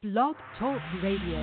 Blog Talk Radio.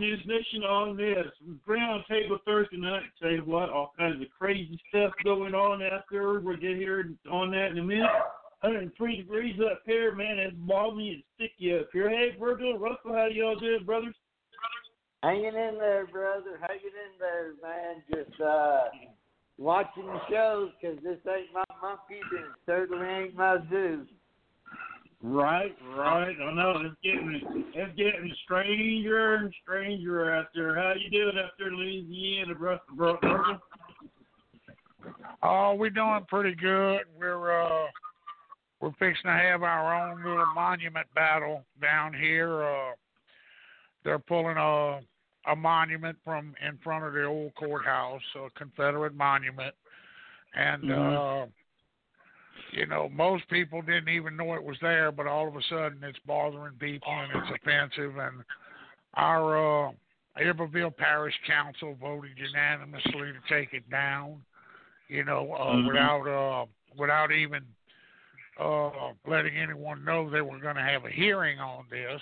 News Nation on this. Round Table Thursday night. Tell you what, all kinds of crazy stuff going on out there. We'll get here on that in a minute. 103 degrees up here, man. It's balmy and sticky up here. Hey, Virgil, Russell, how y'all doing, brothers? Hanging in there, brother. Hanging in there, man. Just watching the shows because this ain't my monkeys and it certainly ain't my zoo. Right. I know it's getting stranger and stranger out there. How you doing up there in Louisiana, Virgil? Oh, we're doing pretty good. We're fixing to have our own little monument battle down here. They're pulling a monument from in front of the old courthouse, a Confederate monument, and most people didn't even know it was there, but all of a sudden it's bothering people and it's offensive. And our Iberville Parish Council voted unanimously to take it down. Without even letting anyone know they were going to have a hearing on this.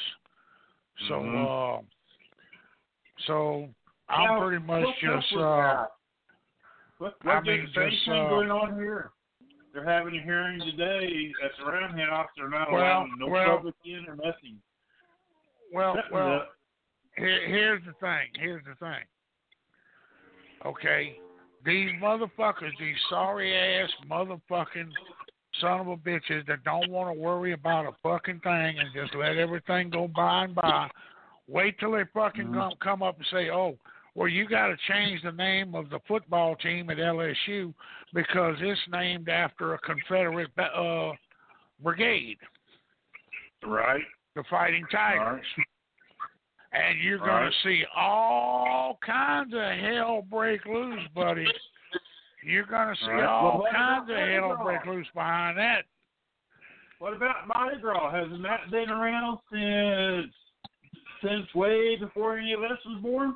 So I'm pretty much just. What's going on here? They're having a hearing today at the Roundhouse. They're not allowing no public in or nothing. Well. Here's the thing. Okay, these motherfuckers, these sorry ass motherfucking son of a bitches that don't want to worry about a fucking thing and just let everything go by and by. Wait till they fucking come up and say, oh, well, you got to change the name of the football team at LSU because it's named after a Confederate brigade. Right. The Fighting Tigers. Right. And you're going to see all kinds of hell break loose, buddy. You're going to see all kinds of hell break loose behind that. What about Mardi Gras? Hasn't that been around since way before any of us was born?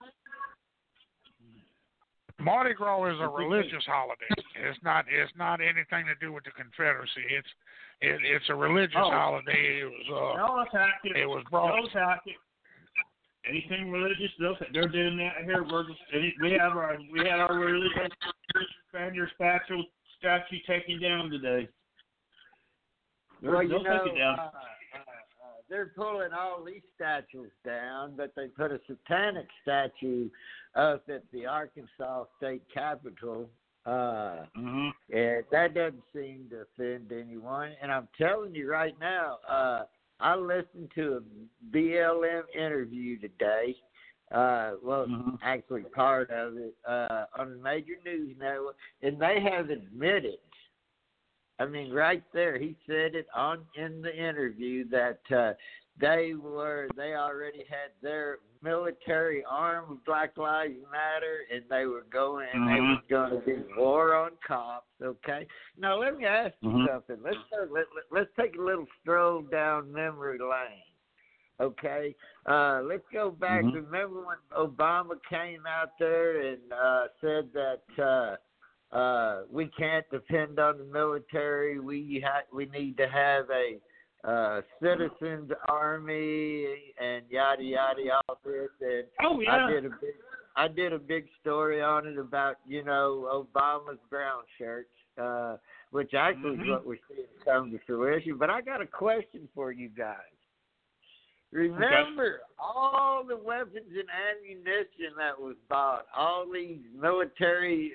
Mardi Gras is a religious holiday. It's not anything to do with the Confederacy. It's a religious holiday. It was brought. Don't attack it. Anything religious, they're doing that here. We had our religious Spaniard statue taken down today. They'll take it down. They're pulling all these statues down, but they put a satanic statue up at the Arkansas State Capitol. And that doesn't seem to offend anyone. And I'm telling you right now, I listened to a BLM interview today. Actually part of it on a major news network, and they have admitted. I mean, right there, he said it in the interview that they already had their military arm of Black Lives Matter, and they were going to do war on cops. Okay, now let me ask you something. Let's take a little stroll down memory lane. Okay, let's go back. Remember when Obama came out there and said that we can't depend on the military. We need to have a citizens army and yada yada all this. And I did a big story on it about Obama's brown shirts, which actually is what we're seeing come to fruition. But I got a question for you guys. Remember all the weapons and ammunition that was bought, all these military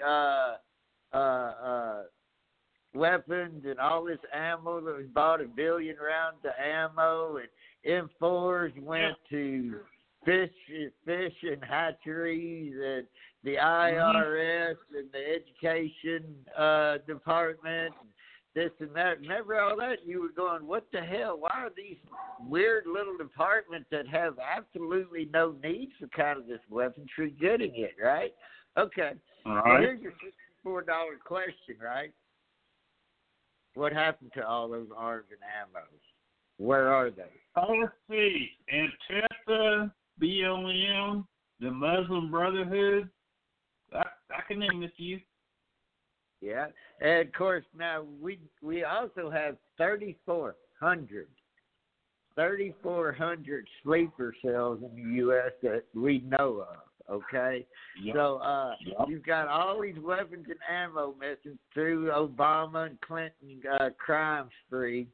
weapons and all this ammo that was bought, 1 billion rounds of ammo, and M4s went to fish and hatcheries, and the IRS and the education department, and this and that. Remember all that? You were going, what the hell? Why are these weird little departments that have absolutely no need for kind of this weaponry getting it, right? Okay. All right. Well, here's your $64 question, right? What happened to all those arms and ammos? Where are they? Oh, let's see. Antifa, BLM, the Muslim Brotherhood. I can name a few. Yeah, and of course now we also have 3,400 3,400 sleeper cells in the U.S. that we know of. Okay, so you've got all these weapons and ammo missing through Obama and Clinton crime spree.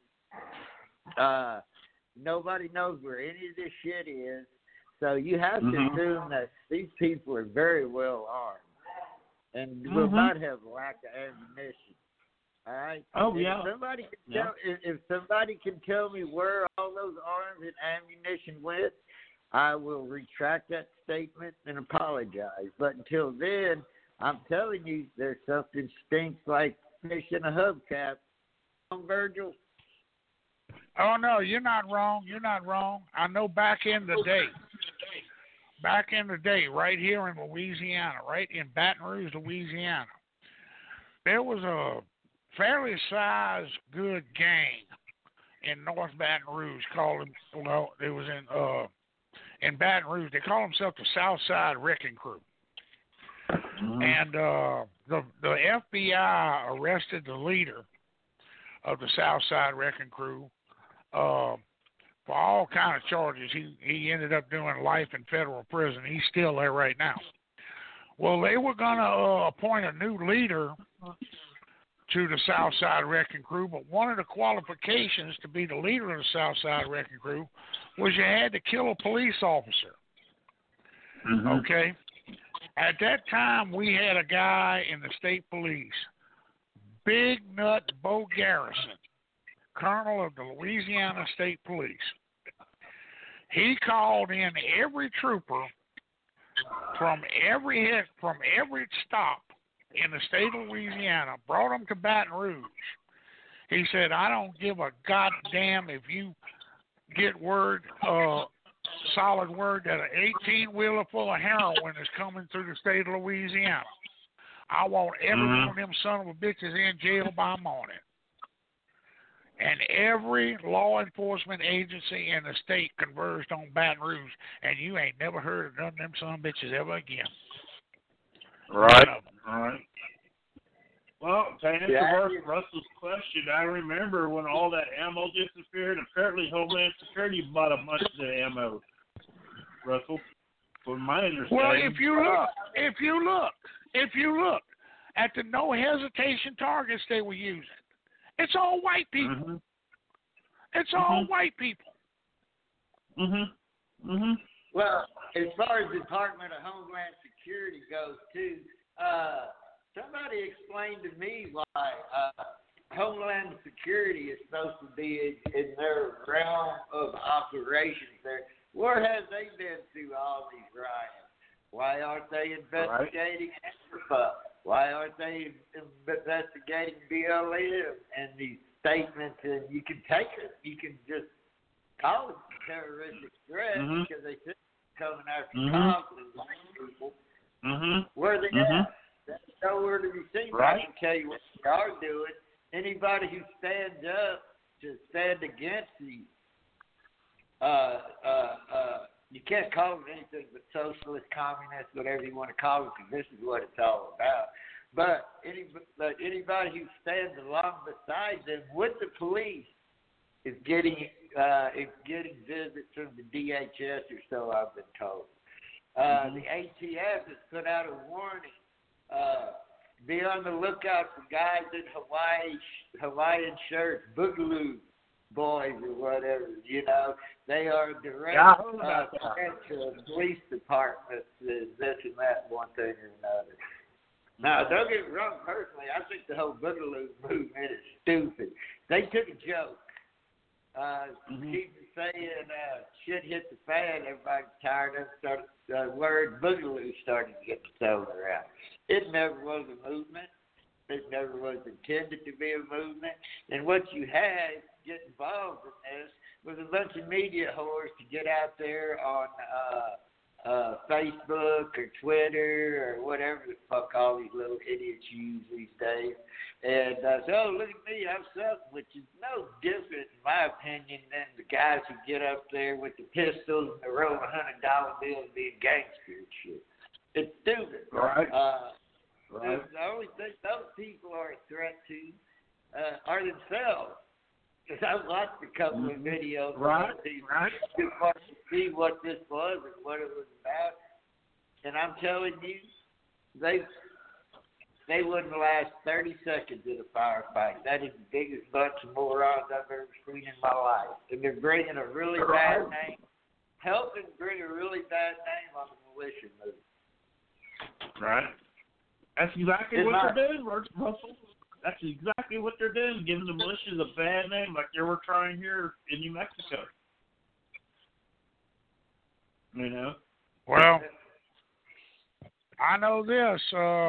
Nobody knows where any of this shit is, so you have to assume that these people are very well armed and will not have lack of ammunition. All right. Oh, if yeah. Somebody can tell, if somebody can tell me where all those arms and ammunition went, I will retract that statement and apologize. But until then, I'm telling you, there's something stinks like fish in a hubcap. Virgil? Oh, no, you're not wrong. You're not wrong. I know back in the day, right here in Louisiana, right in Baton Rouge, Louisiana, there was a fairly sized good gang in North Baton Rouge called, well, it was in Baton Rouge. They call themselves the Southside Wrecking Crew. And the FBI arrested the leader of the Southside Wrecking Crew for all kind of charges. He ended up doing life in federal prison. He's still there right now. Well, they were going to appoint a new leader to the Southside Wrecking Crew, but one of the qualifications to be the leader of the Southside Wrecking Crew was you had to kill a police officer. Okay? At that time, we had a guy in the state police, Big Nut Bo Garrison, colonel of the Louisiana State Police. He called in every trooper from every stop in the state of Louisiana, brought them to Baton Rouge. He said, I don't give a goddamn if you get word, solid word that an 18-wheeler full of heroin is coming through the state of Louisiana. I want every one of them son of a bitches in jail by morning. And every law enforcement agency in the state converged on Baton Rouge, and you ain't never heard of none of them son of bitches ever again. Right. All right. Well, to answer Russell's question, I remember when all that ammo disappeared. Apparently, Homeland Security bought a bunch of the ammo. Russell, from my understanding. Well, if you look at the no hesitation targets they were using, it's all white people. It's all white people. Well, as far as the Department of Homeland Security goes, too, somebody explained to me why Homeland Security is supposed to be in their realm of operations there. Where have they been through all these riots? Why aren't they investigating Antifa? Why aren't they investigating BLM and these statements? And you can take it. You can just call it terroristic threat because they think it's coming after cops and black people. Where are they at? That's nowhere to be seen. I can tell you what they are doing. Anybody who stands up to stand against these, you can't call it anything but socialist, communist, whatever you want to call it, because this is what it's all about. But anybody who stands along beside them with the police is getting visits from the DHS, or so I've been told. The ATF has put out a warning. Be on the lookout for guys in Hawaiian shirts, Boogaloo boys or whatever. You know, they are direct threat to the police department. This and that, one thing or another. Now, don't get me wrong. Personally, I think the whole Boogaloo movement is stupid. They took a joke. Keep saying shit hit the fan. Everybody's tired of it. The word Boogaloo started getting thrown around. It never was a movement. It never was intended to be a movement. And what you had to get involved in this was a bunch of media whores to get out there on Facebook or Twitter or whatever the fuck all these little idiots use these days. And say, oh, look at me, I'm something, which is no different, in my opinion, than the guys who get up there with the pistols and the rolling $100 bills being gangster and shit. It's stupid. Right. The only thing those people are a threat to are themselves. Because I watched a couple of videos right. to see what this was and what it was about. And I'm telling you, they wouldn't last 30 seconds in a firefight. That is the biggest bunch of morons I've ever seen in my life. And they're bringing a really bad name, helping bring a really bad name on the militia movement. Right. That's exactly what they're doing, Russell. That's exactly what they're doing, giving the militias a bad name like they were trying here in New Mexico. You know? Well, I know this.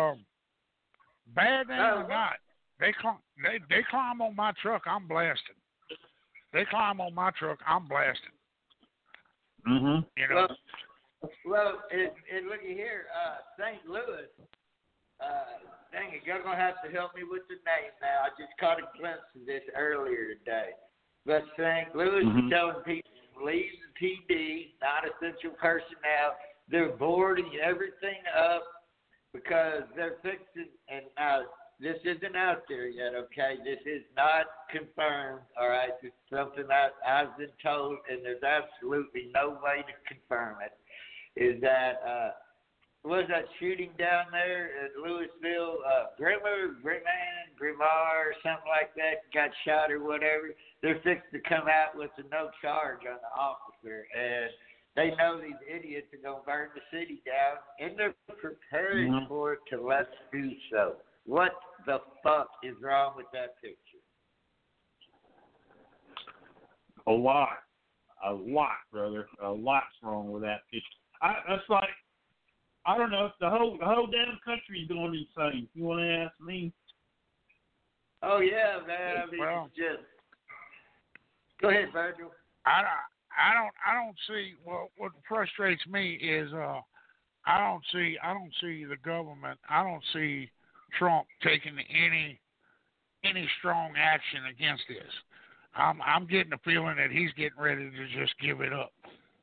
Bad name or not, they climb on my truck, I'm blasting. They climb on my truck, I'm blasting. Mm-hmm. You know? Well, and looky here, St. Louis, dang it, you're going to have to help me with the name now. I just caught a glimpse of this earlier today. But St. Louis is telling people to leave the PD, non-essential personnel. They're boarding everything up because they're fixing, and now this isn't out there yet, okay? This is not confirmed, all right? This is something that I've been told, and there's absolutely no way to confirm it, is that was that shooting down there in Louisville, Grimmer, or something like that, got shot or whatever. They're fixing to come out with a no charge on the officer, and they know these idiots are going to burn the city down, and they're preparing for it to let them do so. What the fuck is wrong with that picture? A lot, brother. A lot's wrong with that picture. That's like, I don't know, if the whole damn country's going insane. You want to ask me? Oh yeah, man. I mean, it's just. Go ahead, Virgil. I don't see. Well, what frustrates me is I don't see the government. I don't see Trump taking any strong action against this. I'm getting the feeling that he's getting ready to just give it up.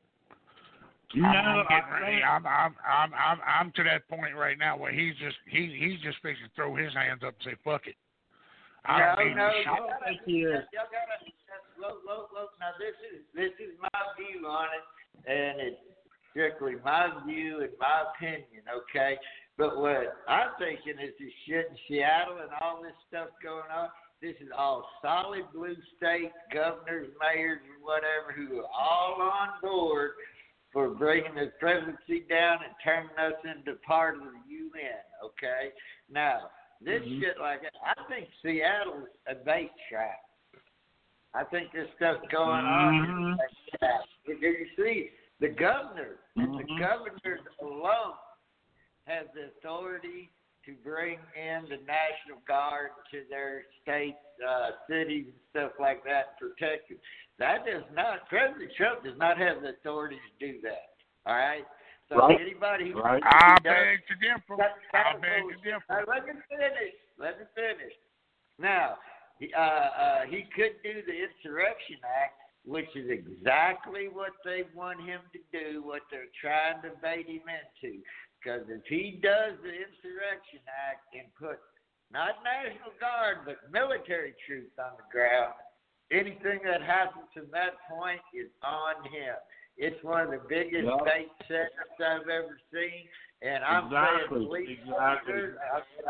I'm to that point right now where he's just fixing to throw his hands up and say fuck it. I don't need this shit. Y'all gotta look. Now this is my view on it, and it's strictly my view and my opinion, okay? But what I'm thinking is this shit in Seattle and all this stuff going on. This is all solid blue states, governors, mayors, and whatever, who are all on board for bringing the presidency down and turning us into part of the UN, okay? Now, this shit like that, I think Seattle's a bait trap. I think there's stuff going on. You see, the governor, the governors alone have the authority to bring in the National Guard to their states, cities, and stuff like that, and protect them. President Trump does not have the authority to do that. All right? So anybody who I beg to differ. Let me finish. Now, he could do the Insurrection Act, which is exactly what they want him to do, what they're trying to bait him into. Because if he does the Insurrection Act and put not National Guard, but military troops on the ground, anything that happens from that point is on him. It's one of the biggest state setups I've ever seen. And I'm saying police officers,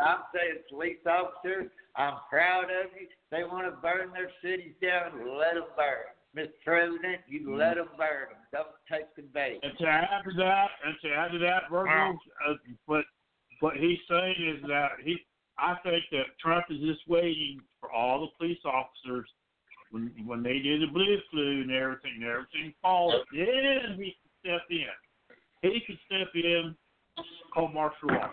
I'm proud of you. They want to burn their cities down, let them burn. Mr. President, you let them burn them. Don't take the bait. And to add to that, Virgil, what he's saying is that I think that Trump is just waiting for all the police officers when they do the blue flu and everything falls, then he can step in. He can step in, call martial law.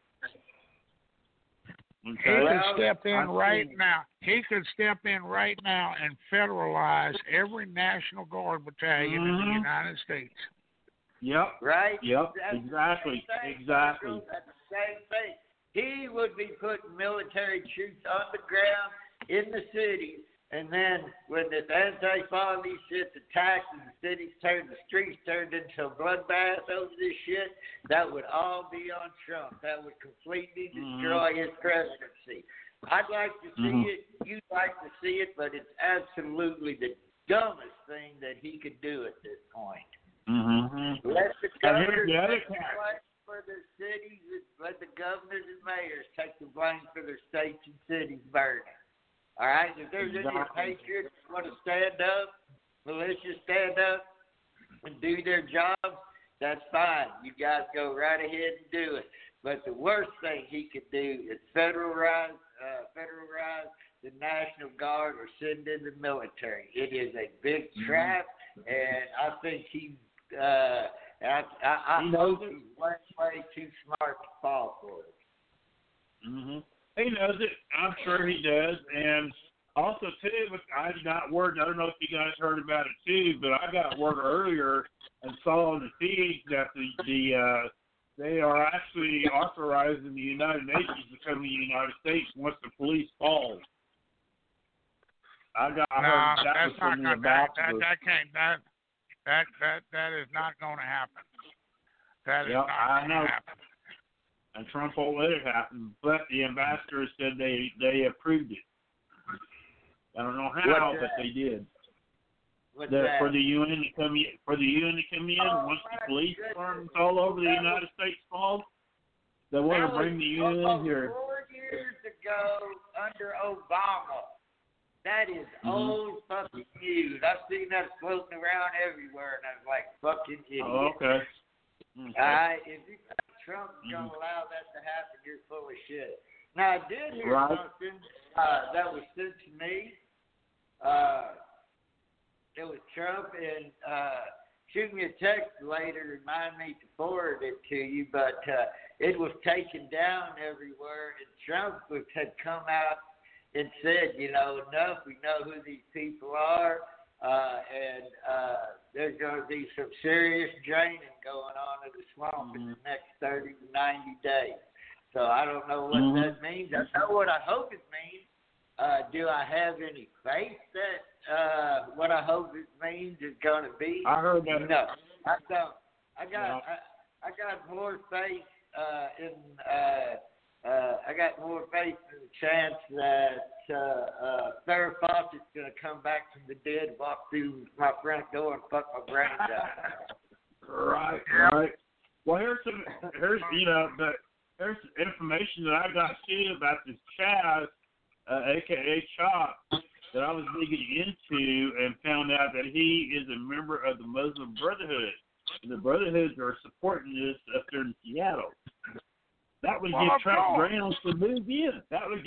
Okay. He could step in right now. He could step in right now and federalize every National Guard battalion in the United States. Yep. Right? Yep. Exactly. That's the same thing. He would be putting military troops on the ground in the cities, and then when this Antifa these shits attacked and the streets turned into a bloodbath over this shit, that would all be on Trump. That would completely destroy his presidency. I'd like to see it you'd like to see it, but it's absolutely the dumbest thing that he could do at this point. Mm-hmm. Let the governors the other take the blame for their cities. Let the governors and mayors take the blame for their states and cities burning. All right? If there's any patriots who want to stand up, militia stand up and do their jobs, that's fine. You guys go right ahead and do it. But the worst thing he could do is federalize the National Guard or send in the military. It is a big trap, and I think I knows he's way too smart to fall for it. Mm-hmm. He knows it. I'm sure he does. And also, too, I got word, I don't know if you guys heard about it, too, but I got word earlier and saw on the feed that they are actually authorizing the United Nations to come to the United States once the police fall. I heard that was from the ambassador. That is not going to happen. That is not going to happen. And Trump won't let it happen. But the ambassador said they approved it. I don't know how, but they did. For the UN to come in, once the police departments all over the United States fall, they want to bring the UN in here. 4 years ago under Obama. That is old fucking news. I've seen that floating around everywhere, and I was like, fucking idiot. Oh, okay. If you think Trump's going to allow that to happen, you're full of shit. Now, I did hear something that was sent to me. It was Trump, and shoot me a text later, remind me to forward it to you, but it was taken down everywhere, and Trump had come out and said, enough, we know who these people are, and there's going to be some serious draining going on in the swamp in the next 30 to 90 days. So I don't know what that means. I know what I hope it means. Do I have any faith that what I hope it means is going to be? I heard that. No, I don't. I got more faith I got more faith in the chance that Farrah Fawcett's going to come back from the dead, walk through my front door, and fuck my brains out. Right. Well, here's information that I got too about this Chaz, aka Chop, that I was digging into and found out that he is a member of the Muslim Brotherhood. And the Brotherhoods are supporting this up there in Seattle. That would give Trump grounds to move in.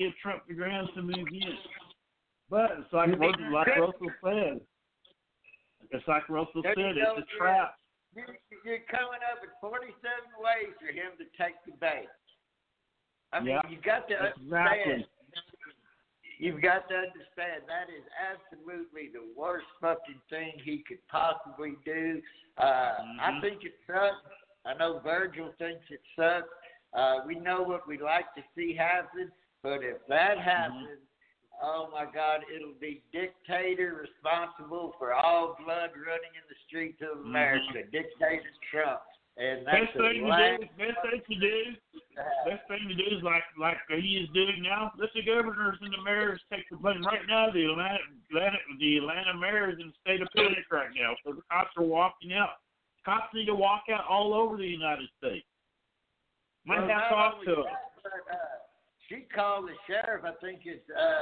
But it's like Russell said. It's a trap. You're coming up with 47 ways for him to take the bait. I mean, you got to understand. You've got to understand that is absolutely the worst fucking thing he could possibly do. I think it sucks. I know Virgil thinks it sucks. We know what we like to see happen, but if that happens, oh my God, it'll be dictator responsible for all blood running in the streets of America. Dictator Trump. And that's best thing to do is like he is doing now. Let the governors and the mayors take the blame right now. The Atlanta mayor is in a state of panic right now, so the cops are walking out. Cops need to walk out all over the United States. Might have to talk to him. She called the sheriff. I think it's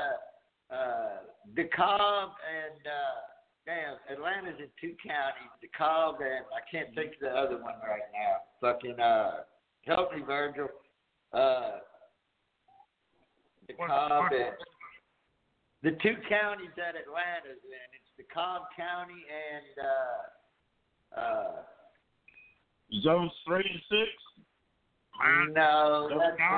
DeKalb and. Atlanta's in 2 counties, DeKalb and I can't think of the other one right now. Fucking help me, Virgil. DeKalb and the 2 counties that Atlanta's in. It's DeKalb County and Zones 3 and 6. No,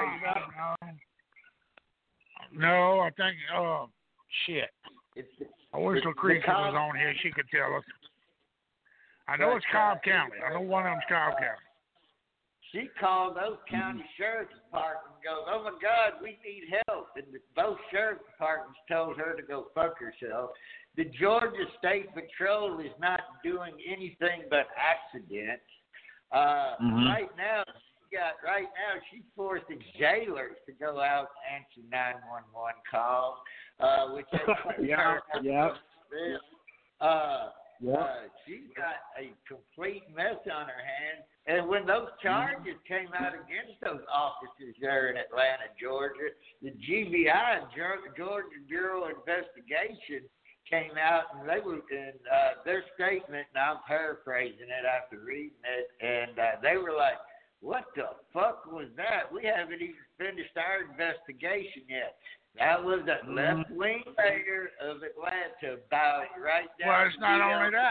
No, I think. Shit. I wish Lucretia was on here. She could tell us. I know it's Cobb County. I know one of them's Cobb County. She called those county sheriff's departments and goes, "Oh my God, we need help." And both sheriff departments told her to go fuck herself. The Georgia State Patrol is not doing anything but accidents. Right now, got right now. She's forcing jailers to go out and answer 911 calls, which she's got a complete mess on her hands. And when those charges came out against those officers there in Atlanta, Georgia, the GBI, Georgia Bureau of Investigation, came out and they were in their statement, and I'm paraphrasing it after reading it, and they were like, "What the fuck was that? We haven't even finished our investigation yet." That was a left-wing mayor of Atlanta, right down. Well, it's not only that.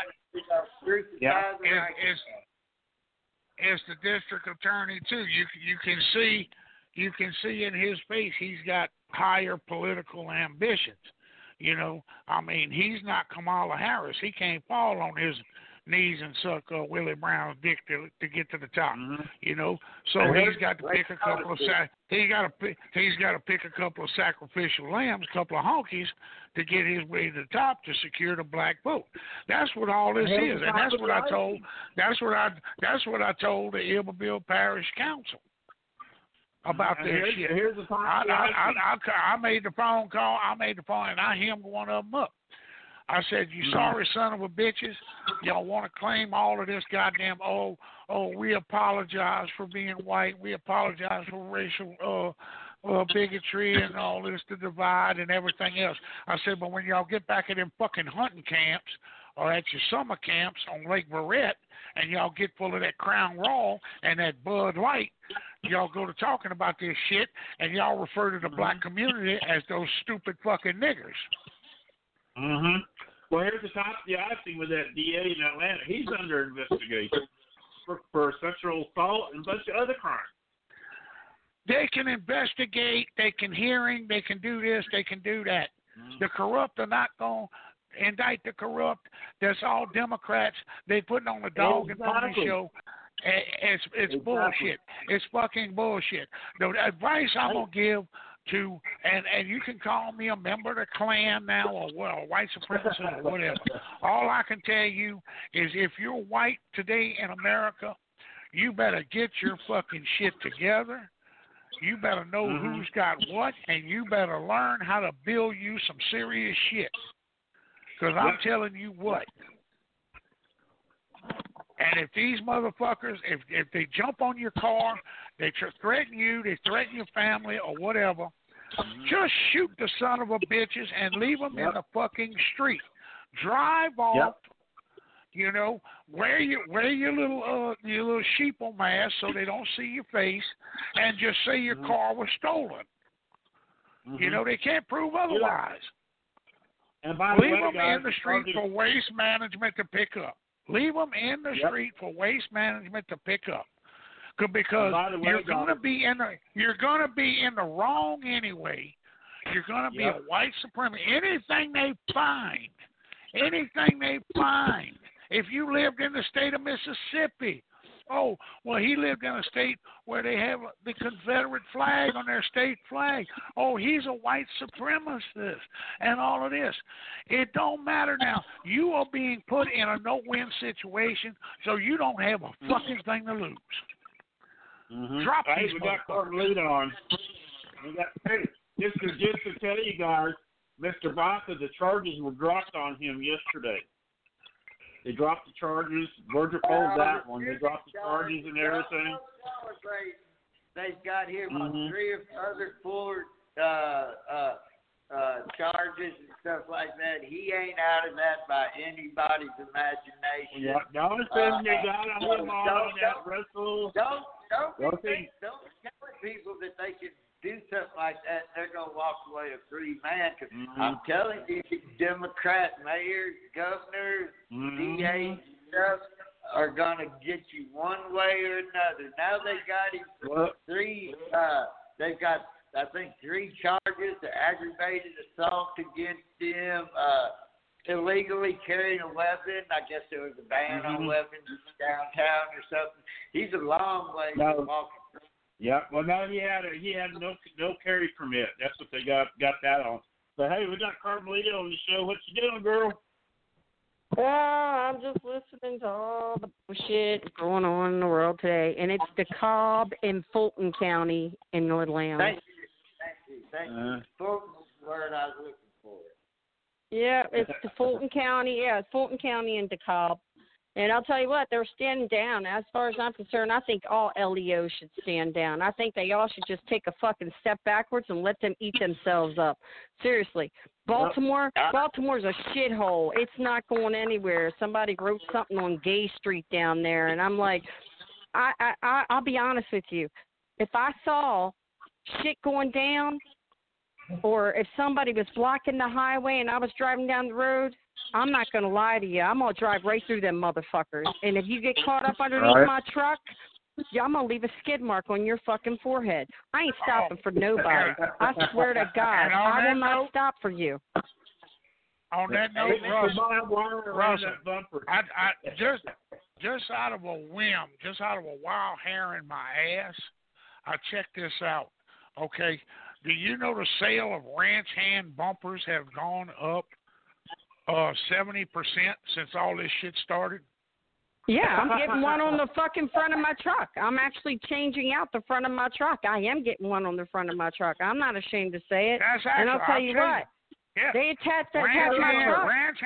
It's the district attorney too. You can see in his face he's got higher political ambitions. You know, I mean, he's not Kamala Harris. He can't fall on his knees and suck Willie Brown's dick to get to the top. You know, so he's got to pick a couple of he's got to pick a couple of sacrificial lambs, a couple of honkies to get his way to the top to secure the black vote. That's what all this is, and that's what I told. That's what I told the Iberville Parish Council about this shit. I made the phone call. And I hemmed one of them up. I said, "You sorry son of a bitches, y'all want to claim all of this goddamn, we apologize for being white. We apologize for racial bigotry and all this, to divide and everything else." I said, "But when y'all get back at them fucking hunting camps or at your summer camps on Lake Verret and y'all get full of that Crown Royal and that Bud Light, y'all go to talking about this shit and y'all refer to the black community as those stupid fucking niggers." Well, here's the top I've seen with that DA in Atlanta. He's under investigation for sexual assault and a bunch of other crimes. They can investigate, they can hearing, they can do this, they can do that. The corrupt are not going to indict the corrupt. That's all Democrats. They putting on a dog and pony show. It's bullshit. It's fucking bullshit. The advice I'm going to give to, and you can call me a member of the Klan now or white supremacist or whatever. All I can tell you is if you're white today in America, you better get your fucking shit together. You better know who's got what, and you better learn how to build you some serious shit. Because I'm telling you what. And if these motherfuckers, if they jump on your car, they threaten you, they threaten your family or whatever, just shoot the son of a bitches and leave them in the fucking street. Drive off, you know, wear your little sheeple mask so they don't see your face, and just say your car was stolen. You know, they can't prove otherwise. And by the leave way, them guys, in the street for waste management to pick up. Leave them in the street for waste management to pick up, because you're going to be in the wrong anyway. You're going to be a white supremacist. Anything they find. If you lived in the state of Mississippi, he lived in a state where they have the Confederate flag on their state flag. He's a white supremacist and all of this. It don't matter now. You are being put in a no-win situation, so you don't have a fucking thing to lose. Drop these we got Carmelita on. Just to tell you guys, Mr. Baca, the charges were dropped on him yesterday. They dropped the charges. Georgia pulled that one. They dropped the charges and everything. They've got him on 3 or other 4 charges and stuff like that. He ain't out of that by anybody's imagination. Yeah, the only thing they got on him on that Russell. Don't tell people that they can do something like that. They're gonna walk away a free man. Cause I'm telling you, Democrat mayors, governors, DAs, stuff are gonna get you one way or another. Now they got him 3. They've got, I think, 3 charges: the aggravated assault against him, illegally carrying a weapon. I guess there was a ban on weapons downtown or something. He's a long way from walking. Yeah, well, now he had no carry permit. That's what they got that on. But hey, we got Carmelita on the show. What you doing, girl? I'm just listening to all the bullshit going on in the world today, and it's DeKalb in Fulton County in North Atlanta. Thank you. Fulton's the word I was looking for. Yeah, it's the Fulton County. Yeah, it's Fulton County and DeKalb. And I'll tell you what, they're standing down. As far as I'm concerned, I think all LEOs should stand down. I think they all should just take a fucking step backwards and let them eat themselves up. Seriously. Baltimore's a shithole. It's not going anywhere. Somebody wrote something on Gay Street down there, and I'm like, I'll be honest with you. If I saw shit going down, or if somebody was blocking the highway and I was driving down the road, I'm not going to lie to you. I'm going to drive right through them motherfuckers. And if you get caught up underneath my truck, I'm going to leave a skid mark on your fucking forehead. I ain't stopping for nobody. I swear to God, I will not stop for you. On that note, Russ, I just out of a whim, just out of a wild hair in my ass, I checked this out. Okay, do you know the sale of ranch hand bumpers have gone up 70% since all this shit started? Yeah, I'm getting one on the fucking front of my truck. I'm actually changing out the front of my truck. I am getting one on the front of my truck. I'm not ashamed to say it. That's actually, and I'll tell you what, yeah. They attach my truck. Ranch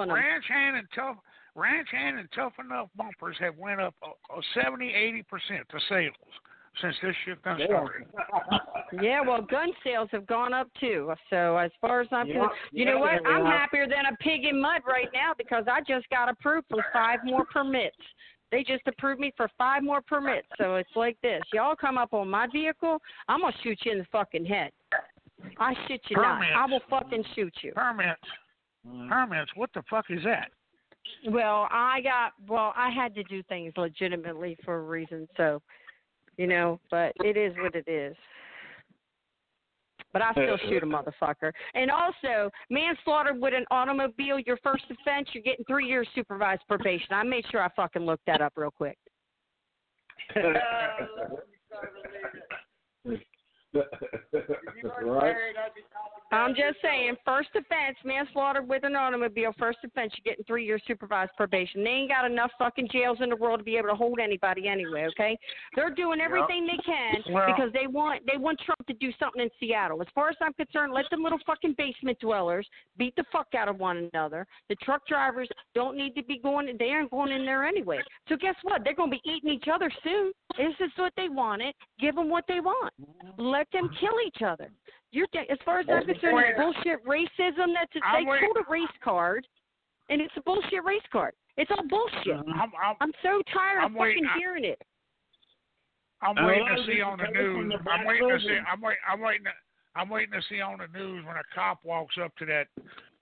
hand and tough enough bumpers have went up 70-80% the sales since this shit done started. Yeah, well, gun sales have gone up too. So as far as I'm concerned, you know what? I'm happier than a pig in mud right now because I just got approved for 5 more permits. They just approved me for 5 more permits. So it's like this. Y'all come up on my vehicle, I'm going to shoot you in the fucking head. I shit you Permits. not. I will fucking shoot you. Permits. What the fuck is that? Well, I had to do things legitimately for a reason. So, you know, but it is what it is. But I still shoot a motherfucker. And also, manslaughter with an automobile, your first offense, you're getting 3 years supervised probation. I made sure I fucking looked that up real quick. Right. I'm just saying, first offense, manslaughter with an automobile, first offense, you're getting 3 years supervised probation. They ain't got enough fucking jails in the world to be able to hold anybody anyway, okay? They're doing everything they can because they want Trump to do something in Seattle. As far as I'm concerned, let them little fucking basement dwellers beat the fuck out of one another. The truck drivers don't need to be going, they aren't going in there anyway. So guess what? They're going to be eating each other soon. This is what they wanted. Give them what they want. Let them kill each other. As far as I'm concerned, it's bullshit racism. They pulled a race card, and it's a bullshit race card. It's all bullshit. I'm so tired of fucking hearing it. I'm waiting to see on the news. I'm waiting to see on the news when a cop walks up to that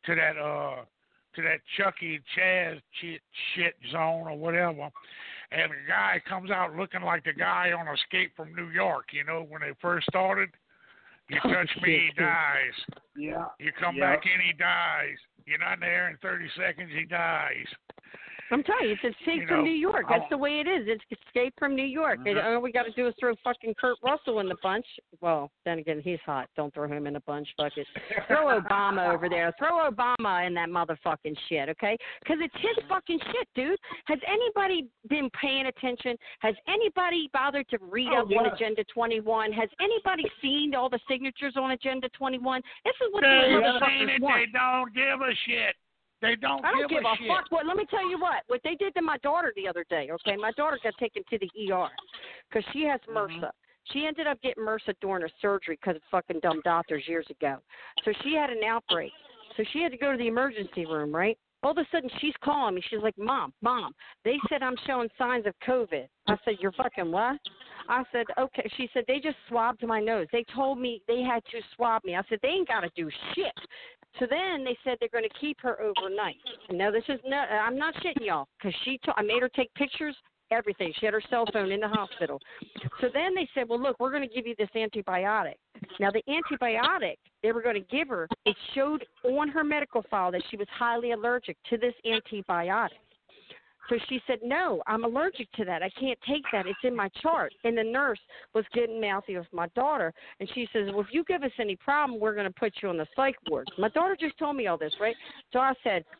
Chuck E. Chaz shit zone or whatever, and the guy comes out looking like the guy on Escape from New York. You know, when they first started. You touch me, he dies. Yeah. You come back in, he dies. You're not there in 30 seconds, he dies. I'm telling you, it's Escape from New York. That's the way it is. It's Escape from New York. All we got to do is throw fucking Kurt Russell in the bunch. Well, then again, he's hot. Don't throw him in a bunch. Fuck it. Throw Obama over there. Throw Obama in that motherfucking shit, okay? Because it's his fucking shit, dude. Has anybody been paying attention? Has anybody bothered to read up on Agenda 21? Has anybody seen all the signatures on Agenda 21? This is what the motherfuckers want. They don't give a shit. I don't give a fuck. What? Let me tell you what they did to my daughter the other day. Okay, my daughter got taken to the ER because she has MRSA. She ended up getting MRSA during her surgery because of fucking dumb doctors years ago. So she had an outbreak. So she had to go to the emergency room, right? All of a sudden, she's calling me. She's like, Mom, they said I'm showing signs of COVID. I said, you're fucking what? I said, okay. She said, they just swabbed my nose. They told me they had to swab me. I said, they ain't got to do shit. So then they said they're going to keep her overnight. Now, I'm not shitting y'all because I made her take pictures, everything. She had her cell phone in the hospital. So then they said, well, look, we're going to give you this antibiotic. Now, the antibiotic they were going to give her, it showed on her medical file that she was highly allergic to this antibiotic. So she said, no, I'm allergic to that. I can't take that. It's in my chart. And the nurse was getting mouthy with my daughter. And she says, well, if you give us any problem, we're going to put you on the psych ward. My daughter just told me all this, right? So I said, fuck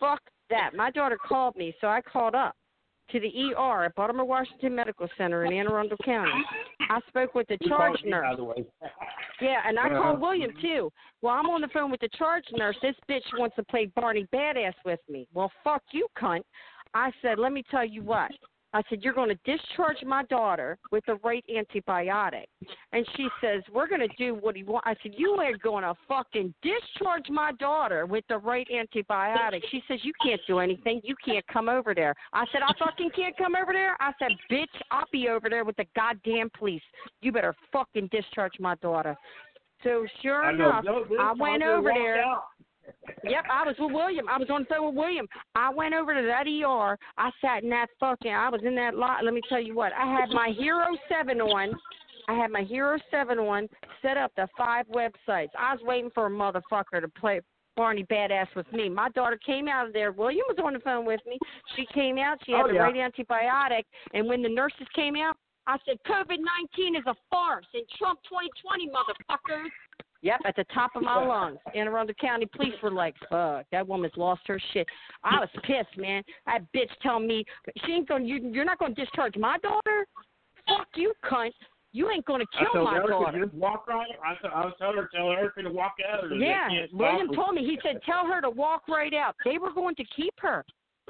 that. My daughter called me, so I called up to the ER at Baltimore Washington Medical Center in Anne Arundel County. I spoke with the charge nurse. By the way. Yeah, and I called William, too. Well, I'm on the phone with the charge nurse. This bitch wants to play Barney Badass with me. Well, fuck you, cunt. I said, let me tell you what. I said, you're going to discharge my daughter with the right antibiotic. And she says, we're going to do what he wants. I said, you ain't going to fucking discharge my daughter with the right antibiotic. She says, you can't do anything. You can't come over there. I said, I fucking can't come over there? I said, bitch, I'll be over there with the goddamn police. You better fucking discharge my daughter. So sure enough, I went over there. Yep, I was with William. I was on the phone with William. I went over to that ER. I sat in that I was in that lot. Let me tell you what. I had my Hero 7 on. Set up the 5 websites. I was waiting for a motherfucker to play Barney Badass with me. My daughter came out of there. William was on the phone with me. She came out. She had the right antibiotic. And when the nurses came out, I said, COVID-19 is a farce and Trump 2020, motherfuckers. Yep, at the top of my lungs. Anne Arundel County police were like, fuck, that woman's lost her shit. I was pissed, man. That bitch telling me, you're not going to discharge my daughter? Fuck you, cunt. You ain't going to kill my daughter. Just walk right. I was telling her to walk out. Yeah, William told me. He said, tell her to walk right out. They were going to keep her.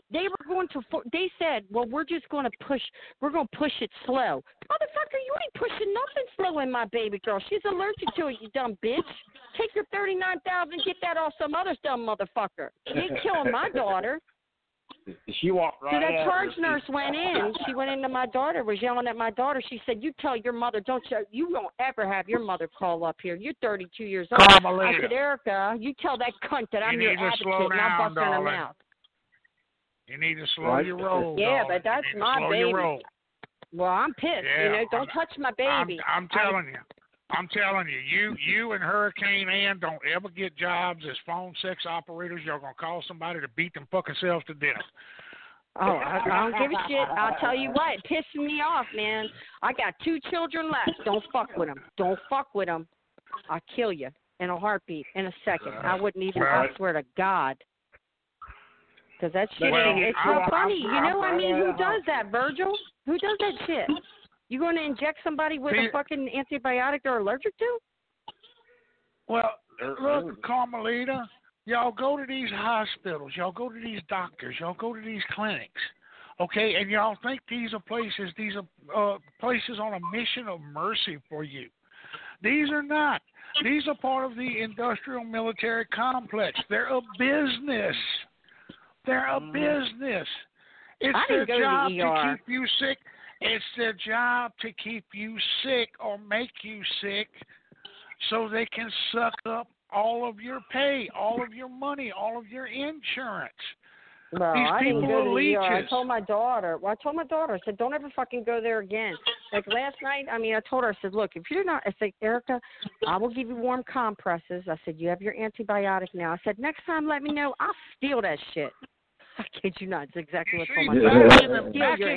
They said, well, we're just going to push it slow. Motherfucker, you ain't pushing nothing slow in my baby girl. She's allergic to it, you dumb bitch. Take your $39,000 and get that off some other dumb motherfucker. You ain't killing my daughter. She walked right out. So that charge nurse went in. She went into my daughter, was yelling at my daughter. She said, you tell your mother, you won't ever have your mother call up here. You're 32 years old. I said, Erica, you tell that cunt that I'm your advocate and I'm busting her mouth. You need to slow your roll. Yeah, but that's my baby. Well, I'm pissed. Yeah, don't touch my baby. I'm telling you. You and Hurricane Ann don't ever get jobs as phone sex operators. You're going to call somebody to beat them fucking selves to death. Oh, I don't give a shit. I'll tell you what, it pissing me off, man. I got 2 children left. Don't fuck with them. Don't fuck with them. I'll kill you in a heartbeat, in a second. I wouldn't even, I swear to God. Because that shit it's so funny. Who does that, Virgil? Who does that shit? You going to inject somebody with a fucking antibiotic they're allergic to? Well, look, Carmelita, y'all go to these hospitals. Y'all go to these doctors. Y'all go to these clinics. Okay? And y'all think these are places on a mission of mercy for you. These are not. These are part of the industrial military complex. They're a business. They're a business. It's their job to keep you sick. It's their job to keep you sick or make you sick so they can suck up all of your pay, all of your money, all of your insurance. Well, These I people didn't go are to the leeches. ER. I told my daughter. I said, don't ever fucking go there again. Like last night, I told her, I said, look, if you're not, I said, Erica, I will give you warm compresses. I said, you have your antibiotic now. I said, next time, let me know. I'll steal that shit. I kid you not. It's exactly what's on my daughter.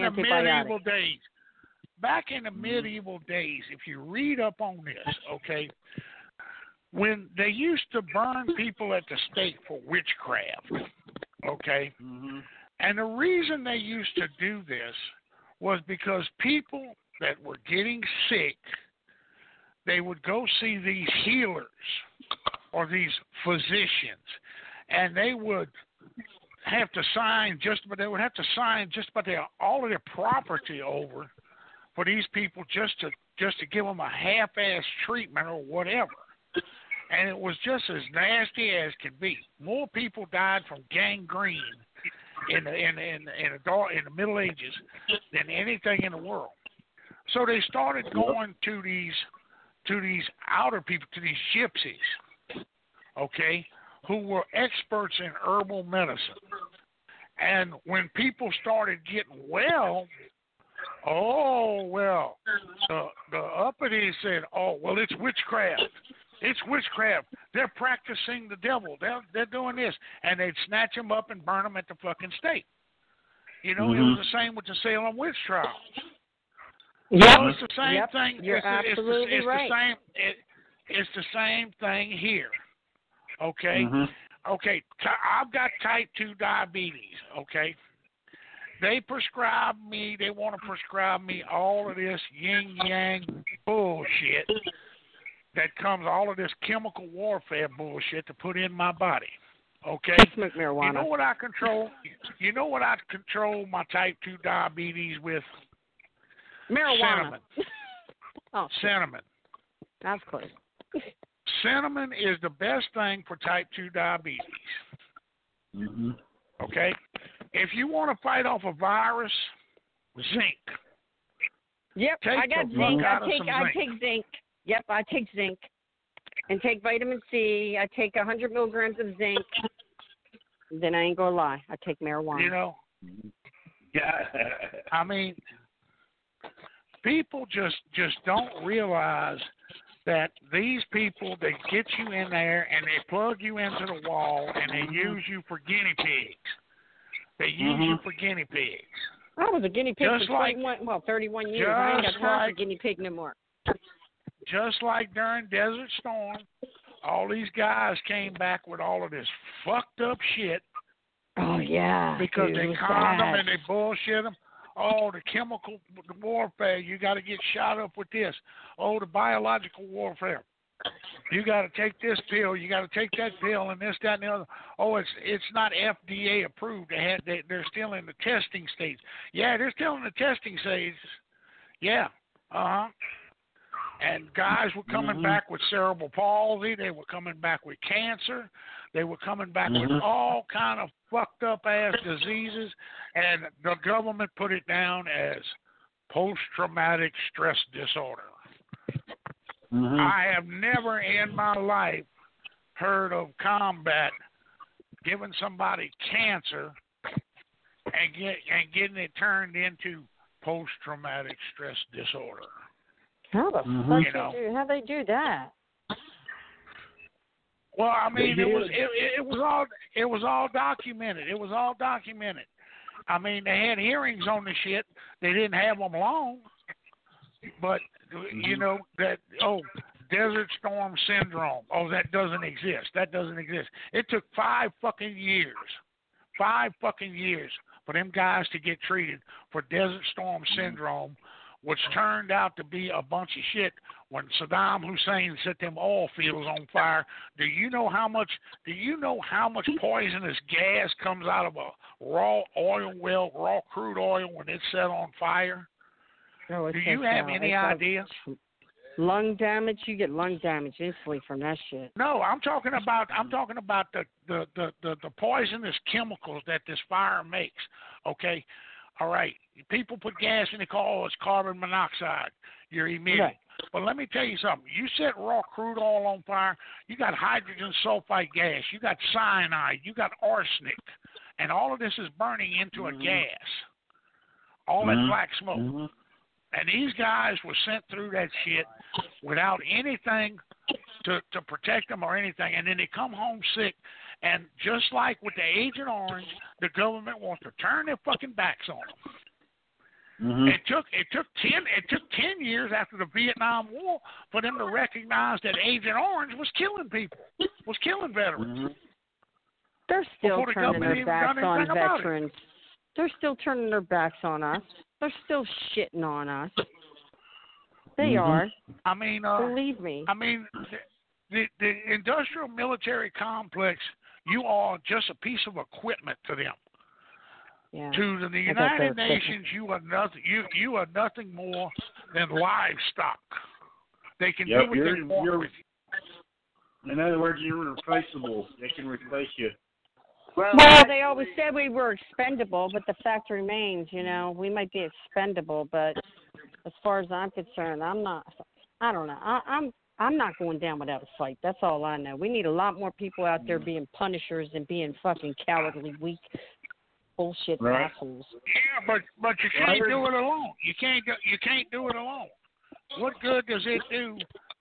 Back in the medieval days, if you read up on this, okay, when they used to burn people at the stake for witchcraft, okay, and the reason they used to do this was because people that were getting sick, they would go see these healers or these physicians, and they would have to sign just about all of their property over for these people just to give them a half-ass treatment or whatever. And it was just as nasty as could be. More people died from gangrene in the Middle Ages than anything in the world. So they started going to these outer people, to these gypsies, okay, who were experts in herbal medicine. And when people started getting well, the uppity said, it's witchcraft. It's witchcraft. They're practicing the devil. They're doing this. And they'd snatch them up and burn them at the fucking stake. It was the same with the Salem witch trials. Yeah, it's the same thing. You're absolutely right. It's the same thing here. Okay? Okay, I've got type 2 diabetes, okay? They want to prescribe me all of this yin-yang bullshit that comes, all of this chemical warfare bullshit to put in my body, okay? I smoke marijuana. You know what I control? You know what I control my type 2 diabetes with? Marijuana. Cinnamon. Oh, Cinnamon. that's close. Cinnamon is the best thing for type 2 diabetes. Mm-hmm. Okay? If you want to fight off a virus, zinc. Yep, I got zinc. I take zinc. Yep, I take zinc. And take vitamin C. I take 100 milligrams of zinc. Then I ain't gonna lie, I take marijuana. You know? Yeah. I mean, people just don't realize that these people, they get you in there and they plug you into the wall and they use you for guinea pigs. They use you for guinea pigs. I was a guinea pig Just for like, 31 years. I ain't got time for guinea pig no more. Just like during Desert Storm, all these guys came back with all of this fucked up shit. Oh, yeah. Because dude, they conned them and they bullshit them. Oh, the chemical warfare, you got to get shot up with this. Oh, the biological warfare. You got to take this pill. You got to take that pill and this, that, and the other. Oh, it's not FDA approved. They're still in the testing stage. Yeah, they're still in the testing stage. Yeah. And guys were coming back with cerebral palsy. They were coming back with cancer. They were coming back with all kind of fucked up ass diseases, and the government put it down as post-traumatic stress disorder. I have never in my life heard of combat giving somebody cancer and getting it turned into post-traumatic stress disorder. How the fuck how they do that? Well, I mean, it was all documented. It was all documented. I mean, they had hearings on the shit. They didn't have them long, but you know that Desert Storm Syndrome. Oh, that doesn't exist. That doesn't exist. It took 5 fucking years for them guys to get treated for Desert Storm Syndrome, which turned out to be a bunch of shit. When Saddam Hussein set them oil fields on fire, do you know how much poisonous gas comes out of a raw crude oil when it's set on fire? Oh, do you have any idea? Lung damage. You get lung damage instantly from that shit. No, I'm talking about the poisonous chemicals that this fire makes. Okay. All right, people put gas in the car, it's carbon monoxide. You're emitting. Right. But let me tell you something. You set raw crude oil on fire, you got hydrogen sulfide gas, you got cyanide, you got arsenic, and all of this is burning into a gas. All that black smoke. And these guys were sent through that shit without anything to protect them or anything, and then they come home sick. And just like with the Agent Orange, the government wants to turn their fucking backs on them. It took 10 years after the Vietnam War for them to recognize that Agent Orange was killing people, was killing veterans. They're still turning their backs on veterans. They're still turning their backs on us. They're still shitting on us. They are. I mean, believe me. I mean, the industrial military complex. You are just a piece of equipment to them. Yeah. To the United Nations, you are nothing. You are nothing more than livestock. They can do what they want with you. In other words, you're replaceable. They can replace you. Well, they always said we were expendable, but the fact remains, we might be expendable, but as far as I'm concerned, I'm not. I don't know. I'm not going down without a fight. That's all I know. We need a lot more people out there being punishers and being fucking cowardly, weak, bullshit assholes. Yeah, but you can't do it alone. You can't do it alone. What good does it do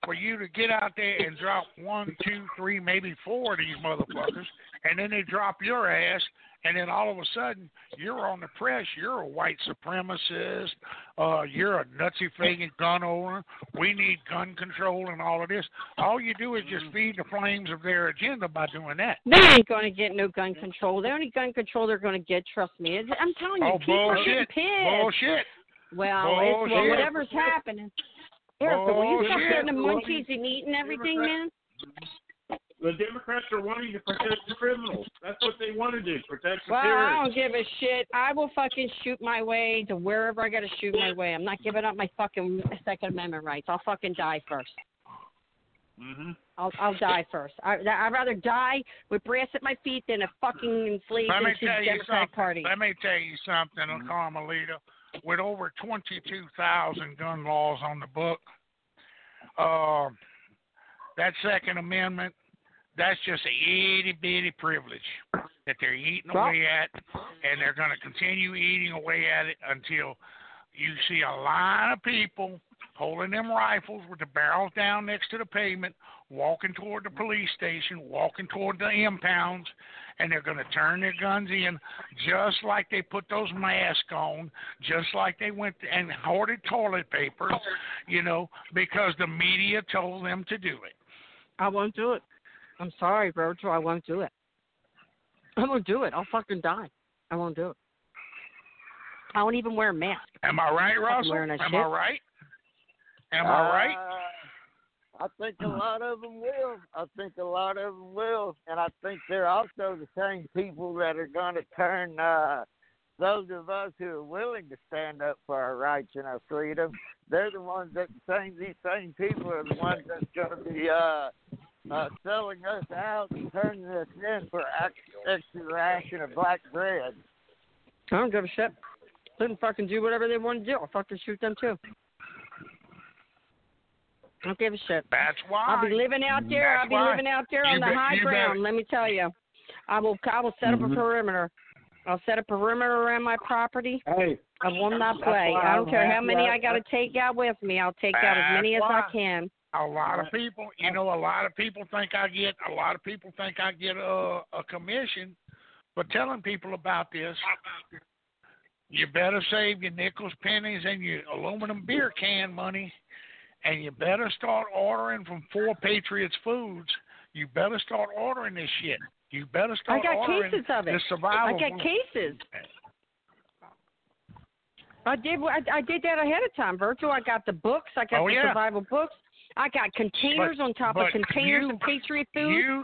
for you to get out there and drop 1, 2, 3, maybe 4 of these motherfuckers, and then they drop your ass, and then all of a sudden you're on the press. You're a white supremacist. You're a nutsy-faking gun owner. We need gun control and all of this. All you do is just feed the flames of their agenda by doing that. They ain't going to get no gun control. The only gun control they're going to get, trust me, I'm telling you, people are getting pissed. Bullshit. Well, whatever's happening. Erica, will you stop getting the munchies and eating everything, man? The Democrats are wanting to protect the criminals. That's what they want to do, protect the Well, terrorists. I don't give a shit. I will fucking shoot my way to wherever I got to shoot my way. I'm not giving up my fucking Second Amendment rights. I'll fucking die first. Mm-hmm. I'll die first. I'd rather die with brass at my feet than a fucking enslaved into the Democratic Party. Let me tell you something, Carmelita. With over 22,000 gun laws on the book, that Second Amendment, that's just an itty-bitty privilege that they're eating away at, and they're going to continue eating away at it until you see a line of people holding them rifles with the barrels down next to the pavement, walking toward the police station, walking toward the impounds, and they're going to turn their guns in just like they put those masks on, just like they went and hoarded toilet paper, because the media told them to do it. I won't do it. I'm sorry, Virgil. I won't do it. I won't do it. I'll fucking die. I won't do it. I won't even wear a mask. Am I right, Russell? Am I right? Am I right? I think a lot of them will. And I think they're also the same people that are going to turn those of us who are willing to stand up for our rights and our freedom. They're the ones these same people are the ones that's going to be selling us out and turning us in for extra ration of black bread. I don't give a shit. Let them fucking do whatever they want to do. I'll fucking shoot them too. I don't give a shit. That's why. I'll be living out there. That's I'll be living out there on the high ground. Let me tell you. I will set up a perimeter. I'll set a perimeter around my property. Hey, I will not play. I don't care how many I got to take out with me. I'll take out as many as I can. A lot of people, a lot of people think I get a commission for telling people about this. You better save your nickels, pennies, and your aluminum beer can money, and you better start ordering from 4 Patriots Foods. You better start ordering this shit. You better start ordering cases of it. The survival. I got cases. I did that ahead of time, Virgil. I got the books. I got the survival books. I got containers on top of containers of Patriot food.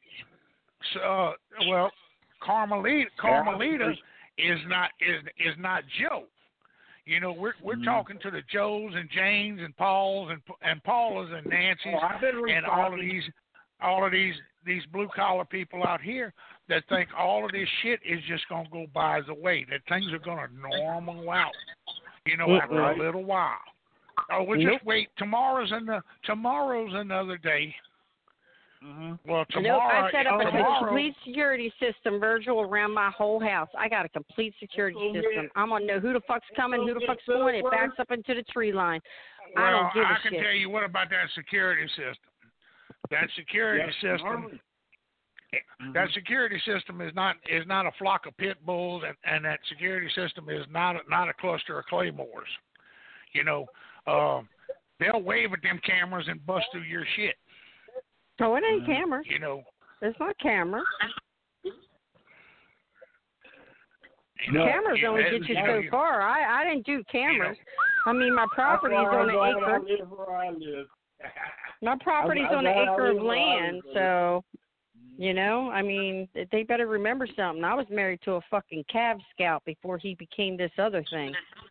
Carmelita is not Joe. We're talking to the Joes and Janes and Pauls and Paulas and Nancy's and all of these blue collar people out here that think all of this shit is just gonna go by the way, that things are gonna normal out. After a little while. Oh, we'll just wait. Tomorrow's another day. Mm-hmm. Well, tomorrow. I set up a complete security system, Virgil, around my whole house. I got a complete security system. I'm gonna know who the fuck's coming, who the fuck's going. It backs up into the tree line. I don't give a shit. I can tell you what about that security system. That security system. That security system is not a flock of pit bulls, and that security system is not a cluster of claymores. They'll wave at them cameras and bust through your shit. Oh, it ain't cameras. It's not cameras. Cameras only get you so far. I didn't do cameras. I mean, my property's on an acre. My property's on an acre of land, so, I mean, they better remember something. I was married to a fucking Cav Scout before he became this other thing.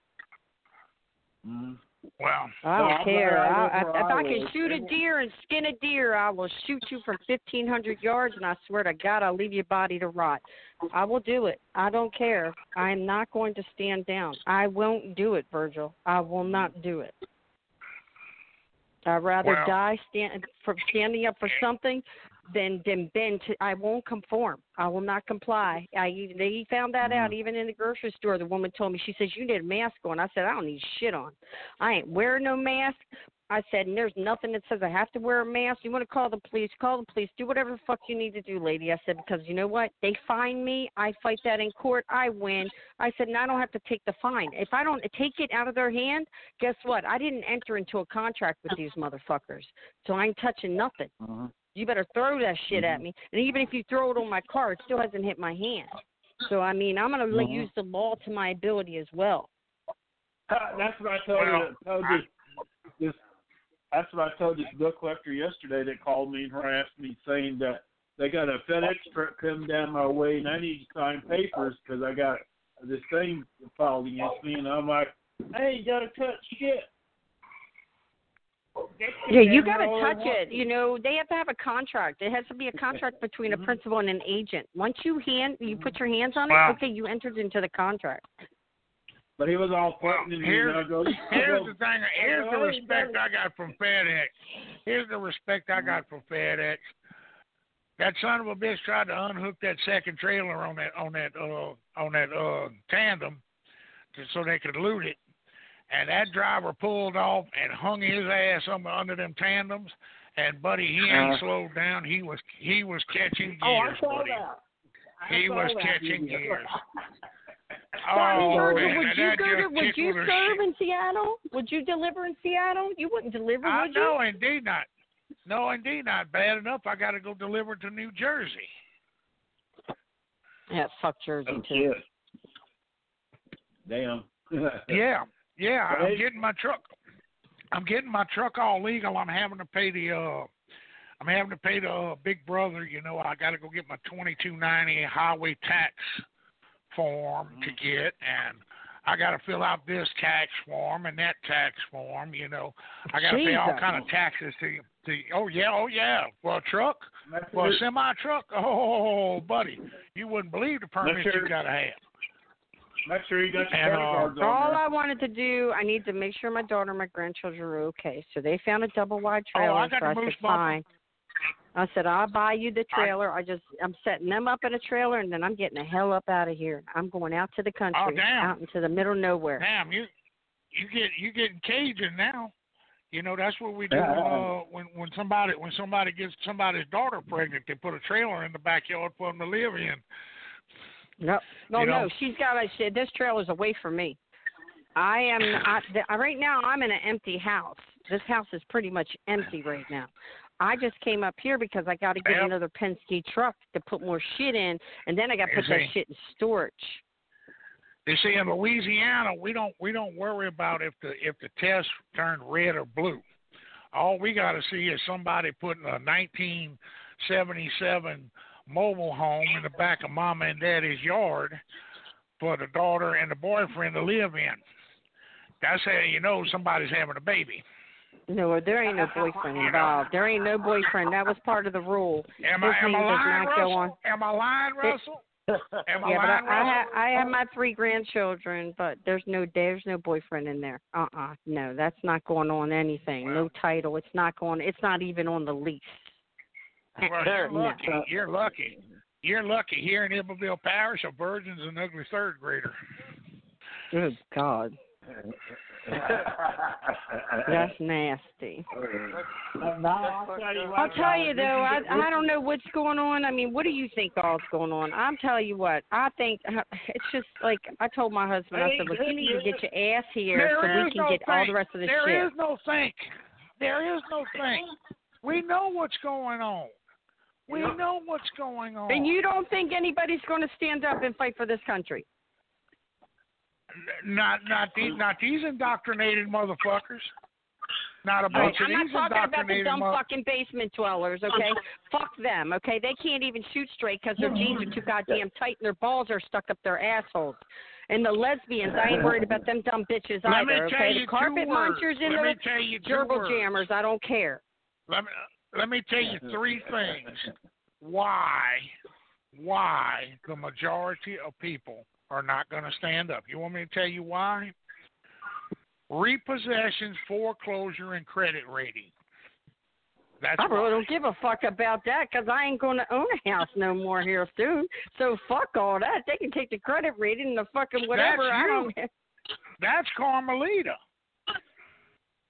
Well, I don't care. If I can shoot a deer and skin a deer, I will shoot you from 1,500 yards, and I swear to God, I'll leave your body to rot. I will do it. I don't care. I am not going to stand down. I won't do it, Virgil. I will not do it. I'd rather die standing up for something than bend to. I won't conform. I will not comply. They found that out even in the grocery store. The woman told me, she says, "You need a mask on." I said, "I don't need shit on. I ain't wearing no mask. I said, and there's nothing that says I have to wear a mask. You want to call the police, do whatever the fuck you need to do, lady. I said, because you know what? They fine me. I fight that in court. I win. I said, and I don't have to take the fine. If I don't take it out of their hand, guess what? I didn't enter into a contract with these motherfuckers. So I ain't touching nothing. You better throw that shit at me. And even if you throw it on my car, it still hasn't hit my hand. So, I mean, I'm going to use the law to my ability as well. That's what I told you. That's what I told this bill collector yesterday that called me and harassed me, saying that they got a FedEx truck coming down my way and I need to sign papers because I got this thing filed against me. And I'm like, hey, you got to touch shit. Yeah, you got to touch it. You know, they have to have a contract. It has to be a contract between a principal and an agent. Once you put your hands on it, okay, you entered into the contract. But he was all threatening me. Here's the thing. Here's the respect I got from FedEx. Here's the respect I got from FedEx. That son of a bitch tried to unhook that second trailer on that tandem, so they could loot it. And that driver pulled off and hung his ass under them tandems. And buddy, he ain't slowed down. He was catching gears, buddy. He was catching gears. Would you serve in Seattle? Would you deliver in Seattle? You wouldn't deliver, would you? No, indeed not. No, indeed not. Bad enough, I got to go deliver to New Jersey. Yeah, fuck Jersey too. Damn. Yeah. I'm getting my truck all legal. I'm having to pay the big brother. You know, I got to go get my 2290 highway tax form to get, and I got to fill out this tax form and that tax form. You know, I got to pay all kind of taxes to. Oh yeah. For a truck, for a semi truck. Oh, buddy, you wouldn't believe the permits you got to have. Make sure you got your credit cards on all there. I wanted to do, I need to make sure my daughter and my grandchildren are okay. So they found a double wide trailer. So I said, fine. I said, I'll buy you the trailer. I'm setting them up in a trailer, and then I'm getting the hell up out of here. I'm going out to the country, out into the middle of nowhere. Damn, you getting Cajun now. You know, that's what we do when somebody gets somebody's daughter pregnant. They put a trailer in the backyard for them to live in. No. She's got. I said this trailer's away from me. Right now I'm in an empty house. This house is pretty much empty right now. I just came up here because I got to get another Penske truck to put more shit in, and then I got to put that shit in storage. You see, in Louisiana, we don't worry about if the test turned red or blue. All we got to see is somebody putting a 1977 mobile home in the back of Mama and Daddy's yard for the daughter and the boyfriend to live in. That's how you know somebody's having a baby. No, there ain't no boyfriend involved. There ain't no boyfriend. That was part of the rule. Am I lying, Russell? Am I lying, Russell? I have my 3 grandchildren, but there's no boyfriend in there. No, that's not going on anything. No title. It's not even on the lease. Well, you're lucky. You're lucky. Here in Iberville Parish, a virgin's an ugly 3rd grader. Good God. That's nasty. I'll tell you though, I don't know what's going on. I mean, what do you think all's going on? I'm telling you what, I think it's just like I told my husband, I said, look, you need to get your ass here so we can get all the rest of the shit. There is no think. We know what's going on. And you don't think anybody's going to stand up and fight for this country? Not these indoctrinated motherfuckers. Not a bunch of these indoctrinated. I'm not talking about the dumb fucking basement dwellers, okay? Fuck them, okay? They can't even shoot straight because their jeans are too goddamn tight and their balls are stuck up their assholes. And the lesbians, I ain't worried about them dumb bitches either, okay? The carpet munchers and the gerbil jammers, I don't care. Let me tell you 3 things why the majority of people are not going to stand up. You want me to tell you why? Repossessions, foreclosure, and credit rating. I really don't give a fuck about that because I ain't going to own a house no more here soon. So fuck all that. They can take the credit rating and the fucking whatever. That's Carmelita.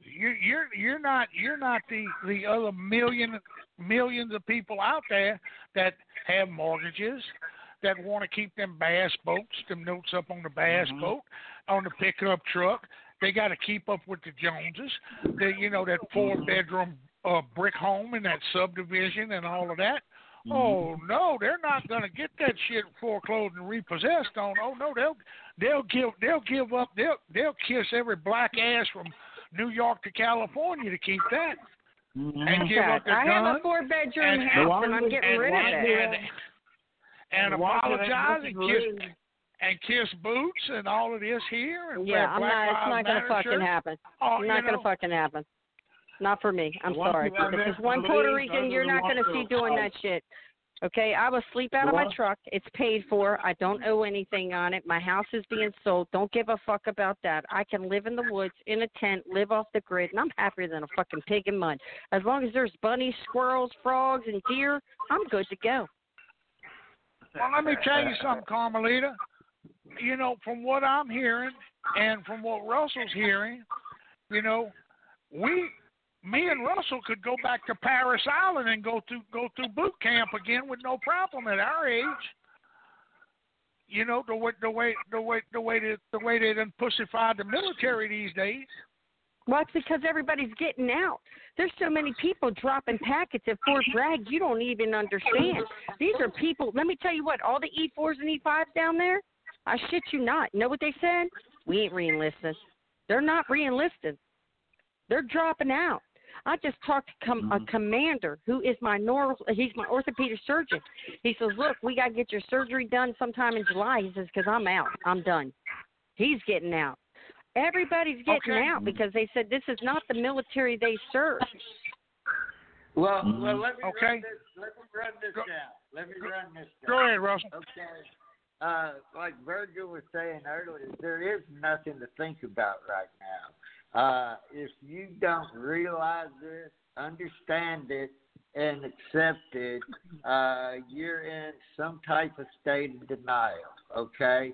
You're not the other millions of people out there that have mortgages, that want to keep them bass boats, them notes up on the bass boat, on the pickup truck. They got to keep up with the Joneses. That 4-bedroom brick home in that subdivision and all of that. Oh no, they're not going to get that shit foreclosed and repossessed on. Oh no, they'll give up. They'll kiss every black ass from New York to California to keep that. And give up the gun. I have a 4-bedroom house and I'm getting rid of it. And apologize and kiss boots and all of this here. And it's not going to fucking happen. Not going to fucking happen. Not for me. I'm sorry. If there's one Puerto Rican, you're not going to see doing that shit. Okay, I will sleep out of my truck. It's paid for. I don't owe anything on it. My house is being sold. Don't give a fuck about that. I can live in the woods, in a tent, live off the grid, and I'm happier than a fucking pig in mud. As long as there's bunnies, squirrels, frogs, and deer, I'm good to go. Well, let me tell you something, Carmelita. From what I'm hearing and from what Russell's hearing, me and Russell could go back to Paris Island and go through boot camp again with no problem at our age. The way they done pussified the military these days. Well, it's because everybody's getting out. There's so many people dropping packets at Fort Bragg, you don't even understand. These are people, let me tell you what, all the E4s and E5s down there, I shit you not. You know what they said? We ain't re-enlisting. They're not re-enlisting. They're dropping out. I just talked to a commander who is he's my orthopedic surgeon. He says, look, we got to get your surgery done sometime in July. He says, because I'm out. I'm done. He's getting out. Everybody's getting out because they said this is not the military they serve. Well, let me run this down. Go ahead, Russell. Okay. Like Virgil was saying earlier, there is nothing to think about right now. If you don't realize this, understand it, and accept it, you're in some type of state of denial, okay?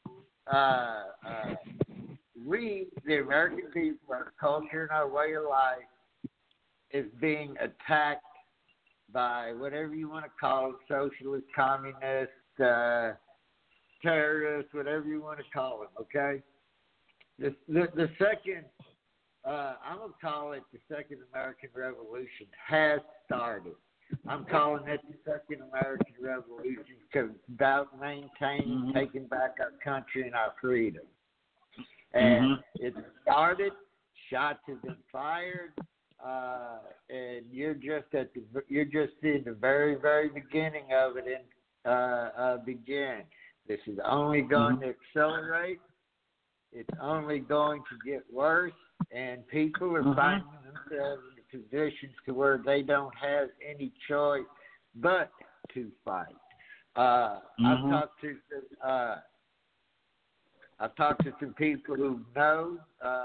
We, the American people, our culture and our way of life is being attacked by whatever you want to call it, socialist, communist, terrorists, whatever you want to call them, okay? The second, I'm going to call it the Second American Revolution, has started. I'm calling it the Second American Revolution because it's about maintaining, taking back our country and our freedom. And it started, shots have been fired, and you're just in the very, very beginning of it begin. This is only going to accelerate. It's only going to get worse, and people are finding themselves in positions to where they don't have any choice but to fight. I've talked to some people who know.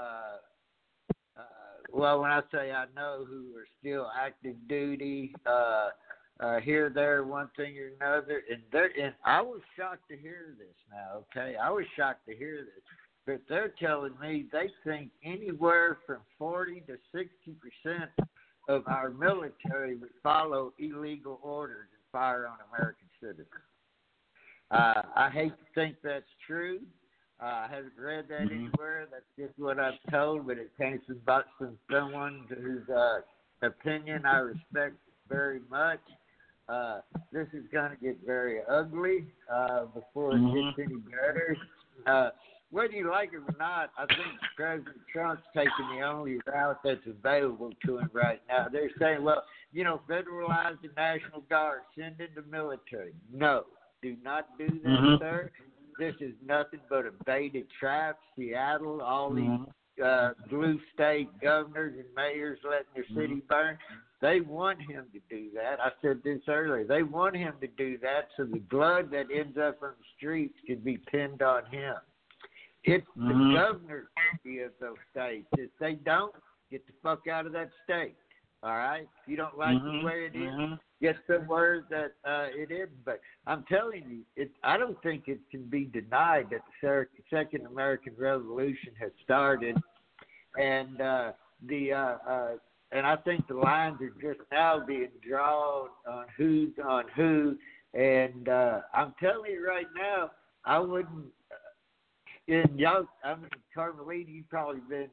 Well, when I say I know, who are still active duty, here, there, one thing or another, and I was shocked to hear this. Now, okay, I was shocked to hear this. But they're telling me they think anywhere from 40 to 60% of our military would follow illegal orders and fire on American citizens. I hate to think that's true. I haven't read that anywhere. That's just what I've told, but it came from someone whose opinion I respect very much. This is going to get very ugly before it gets any better. Whether you like it or not, I think President Trump's taking the only route that's available to him right now. They're saying, well, federalize the National Guard, send in the military. No, do not do that, sir. This is nothing but a baited trap. Seattle, all these blue state governors and mayors letting their city burn, they want him to do that. I said this earlier. They want him to do that so the blood that ends up on the streets can be pinned on him. It's the governors of those states. If they don't, get the fuck out of that state. All right? If you don't like the way it is, get somewhere that it is. But I'm telling you, I don't think it can be denied that the Second American Revolution has started. And and I think the lines are just now being drawn on who's on who. And I'm telling you right now, I wouldn't. Carmelita, you've probably been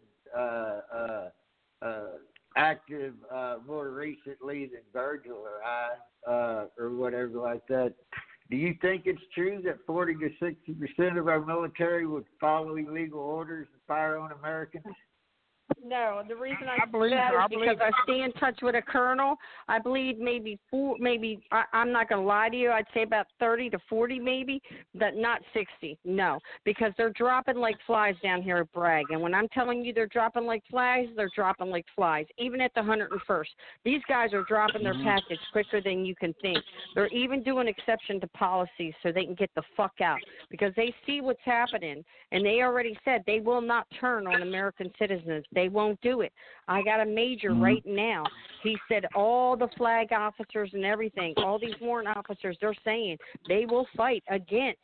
active more recently than Virgil or I, or whatever like that. Do you think it's true that 40 to 60% of our military would follow illegal orders and fire on Americans? No, the reason I believe that is believe because I stay in touch with a colonel. I believe I'm not going to lie to you. I'd say about 30 to 40 maybe, but not 60. No, because they're dropping like flies down here at Bragg. And when I'm telling you they're dropping like flies, they're dropping like flies. Even at the 101st, these guys are dropping their package quicker than you can think. They're even doing exception to policies so they can get the fuck out because they see what's happening, and they already said they will not turn on American citizens. They won't do it. I got a major right now. He said all the flag officers and everything, all these warrant officers, they're saying they will fight against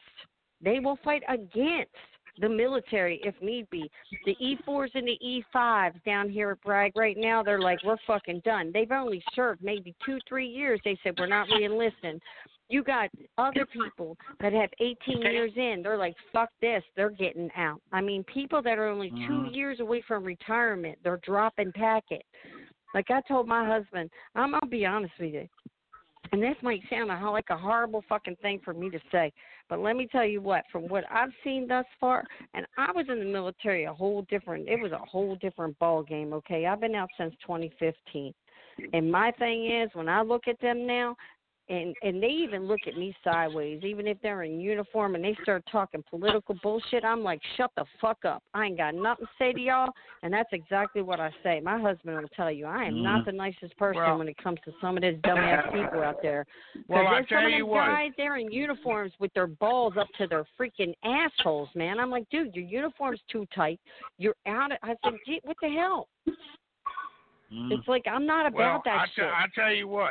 the military if need be. The E4s and the E5s down here at Bragg right now, they're like, we're fucking done. They've only served maybe 2-3 years. They said, we're not re-enlisting. You got other people that have 18 years in. They're like, fuck this. They're getting out. I mean, people that are only 2 years away from retirement, they're dropping packet. Like I told my husband, I'll be honest with you, and this might sound like a horrible fucking thing for me to say, but let me tell you what, from what I've seen thus far, and I was in the military it was a whole different ball game, okay? I've been out since 2015. And my thing is, when I look at them now, and they even look at me sideways, even if they're in uniform and they start talking political bullshit, I'm like, shut the fuck up. I ain't got nothing to say to y'all, and that's exactly what I say. My husband will tell you I am not the nicest person when it comes to some of these dumbass people out there. Well, I there's tell some of you them what. guys, they're in uniforms with their balls up to their freaking assholes, man. I'm like, dude, your uniform's too tight. You're out of, I said, gee, what the hell? It's like, I'm not about that shit. I tell you what.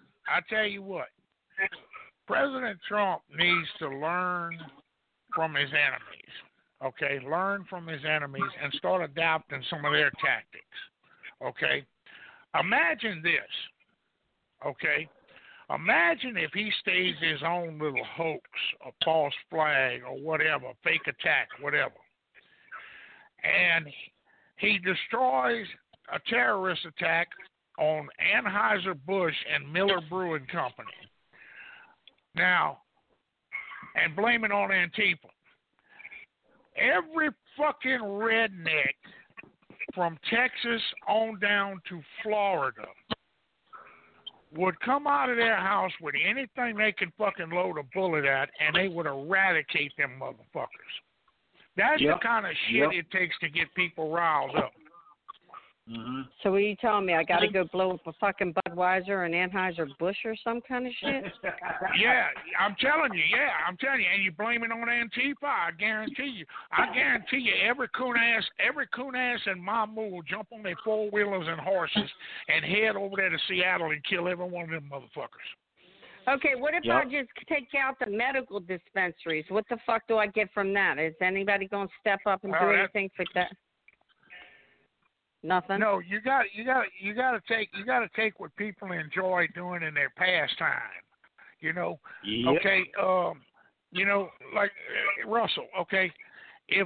President Trump needs to learn from his enemies, okay? Learn from his enemies and start adapting some of their tactics, okay? Imagine this, okay? Imagine if he staged his own little hoax, a false flag or whatever, fake attack, whatever, and he destroys a terrorist attack on Anheuser-Busch and Miller Brewing Company. Now, and blame it on Antifa. Every fucking redneck from Texas on down to Florida would come out of their house with anything they can fucking load a bullet at, and they would eradicate them motherfuckers. That's the kind of shit it takes to get people riled up. So what are you telling me? I got to go blow up a fucking Budweiser and Anheuser-Busch or some kind of shit? Yeah, I'm telling you. And you blame it on Antifa, I guarantee you. Every coon ass and Mamu will jump on their four-wheelers and horses and head over there to Seattle and kill every one of them motherfuckers. Okay, what if I just take out the medical dispensaries? What the fuck do I get from that? Is anybody going to step up and do anything for that? Nothing. No, you got to take what people enjoy doing in their pastime. You know. Yep. Okay. You know, like Russell. Okay. If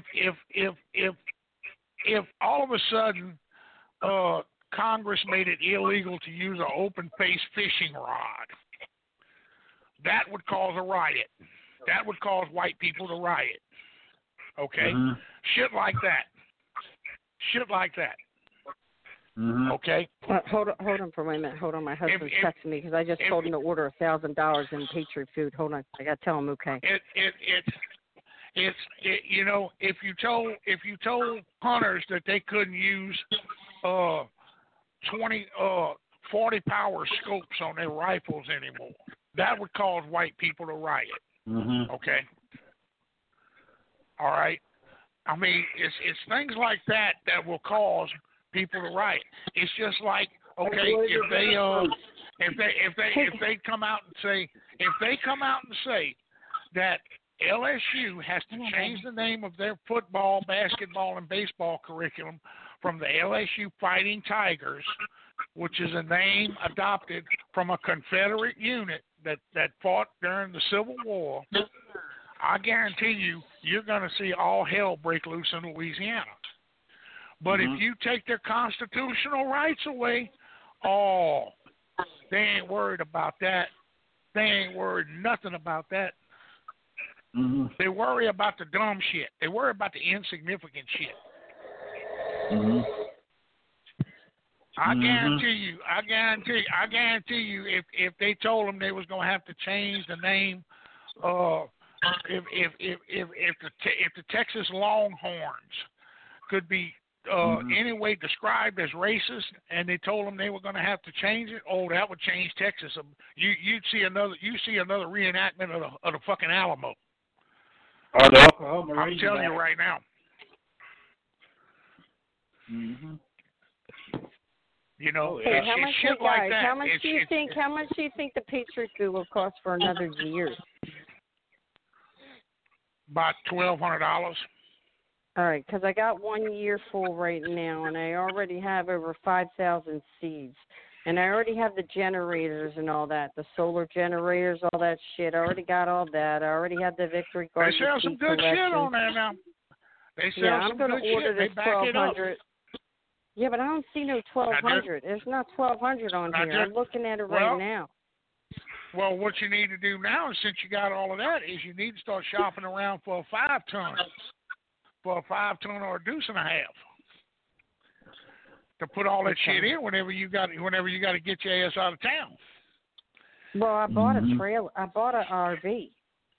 all of a sudden Congress made it illegal to use an open face fishing rod, that would cause a riot. That would cause white people to riot. Okay. Shit like that. Okay. Hold on for a minute. Hold on, my husband's texting me because I just told him to order $1,000 in Patriot food. Hold on, I got to tell him. Okay. It's you know, if you told hunters that they couldn't use 40 power scopes on their rifles anymore, that would cause white people to riot. Okay. All right. I mean, it's things like that will cause people to riot. It's just like, okay, if they come out and say that LSU has to change the name of their football, basketball, and baseball curriculum from the LSU Fighting Tigers, which is a name adopted from a Confederate unit that fought during the Civil War, I guarantee you're going to see all hell break loose in Louisiana. But if you take their constitutional rights away, they ain't worried about that. They ain't worried nothing about that. They worry about the dumb shit. They worry about the insignificant shit. I guarantee you, if they told them they was gonna have to change the name, if the Texas Longhorns could be any way described as racist, and they told them they were going to have to change it, that would change Texas. You'd see another reenactment of the fucking Alamo. I'm telling you right now. You know, hey, it's shit like that. How much do you think the Patriot food will cost for another year? About $1,200. All right, because I got 1 year full right now, and I already have over 5,000 seeds. And I already have the generators and all that, the solar generators, all that shit. I already got all that. I already have the Victory Garden. They sell some good shit on there now. They sell some good shit. Yeah, I'm going to order this 1,200. Yeah, but I don't see no 1,200. There's not 1,200 on here. I'm looking at it right now. Well, what you need to do now, since you got all of that, is you need to start shopping around for a 5-ton. For a 5-ton or a deuce and a half. To put all that shit in whenever you got to get your ass out of town. Well, I bought a trailer. I bought an RV.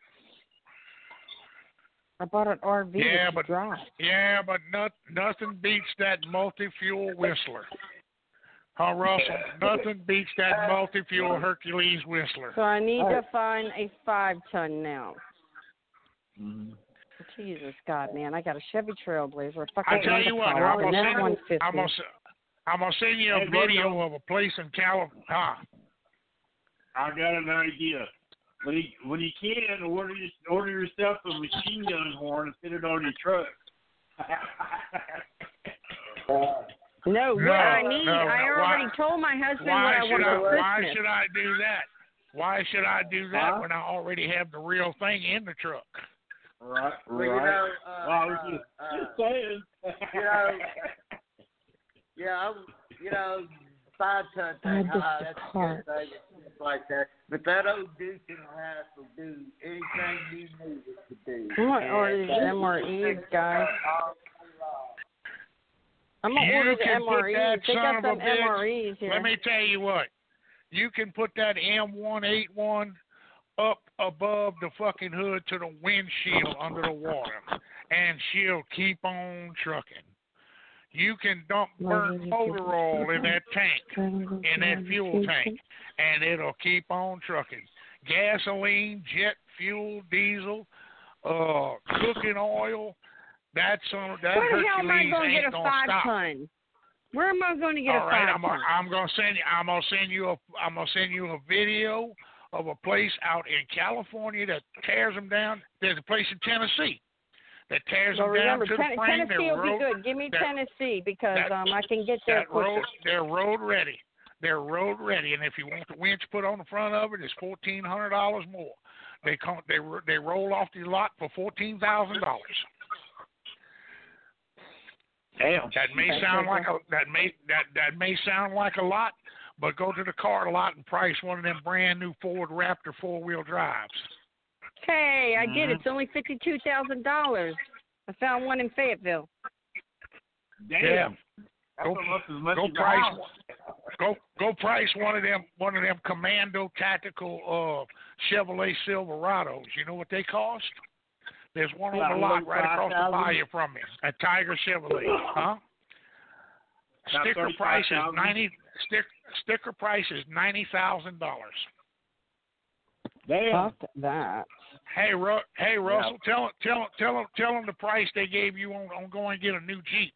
I bought an RV to drive. Yeah, but nothing beats that multi-fuel Whistler. Huh, Russell? Nothing beats that multi-fuel Hercules Whistler. So I need to find a 5-ton now. Jesus God, man! I got a Chevy Trailblazer. I tell you what, I'm gonna send you a video of a place in California. I got an idea. When you can, order yourself a machine gun horn and fit it on your truck. No, what I need, I already told my husband what I want for Christmas. Why should I do that? Why should I do that when I already have the real thing in the truck? Right. Well, you know, I was just saying. You know, 5-ton thing. That's a good thing. It's like that. But that old Duke in the house will do anything you need it to do. I'm going to order these MREs, guys. I'm going to order the MREs. They got some MREs here. Let me tell you what. You can put that M181 up above the fucking hood to the windshield under the water, and she'll keep on trucking. You can dump burnt motor oil in that tank, in that fuel tank, and it'll keep on trucking. Gasoline, jet fuel, diesel, cooking oil. That Hercules ain't gonna stop. Where am I going to get a 5-ton? I'm gonna send you a video of a place out in California that tears them down. There's a place in Tennessee that tears them down to the frame. Tennessee will be good. Give me Tennessee because I can get there quicker. They're road ready. They're road ready, and if you want the winch put on the front of it, it's $1,400 more. They roll off the lot for $14,000. Damn. That may sound like a lot, but go to the car lot and price one of them brand new Ford Raptor 4-wheel drives. Hey, I get it. It's only $52,000. I found one in Fayetteville. Damn. Yeah. Go price one of them Commando tactical Chevrolet Silverados. You know what they cost? There's one on the lot right across the bayou from me. A Tiger Chevrolet, huh? Sticker price is $90,000. Damn. Fuck that. Hey Russell, tell them the price they gave you on going and get a new Jeep.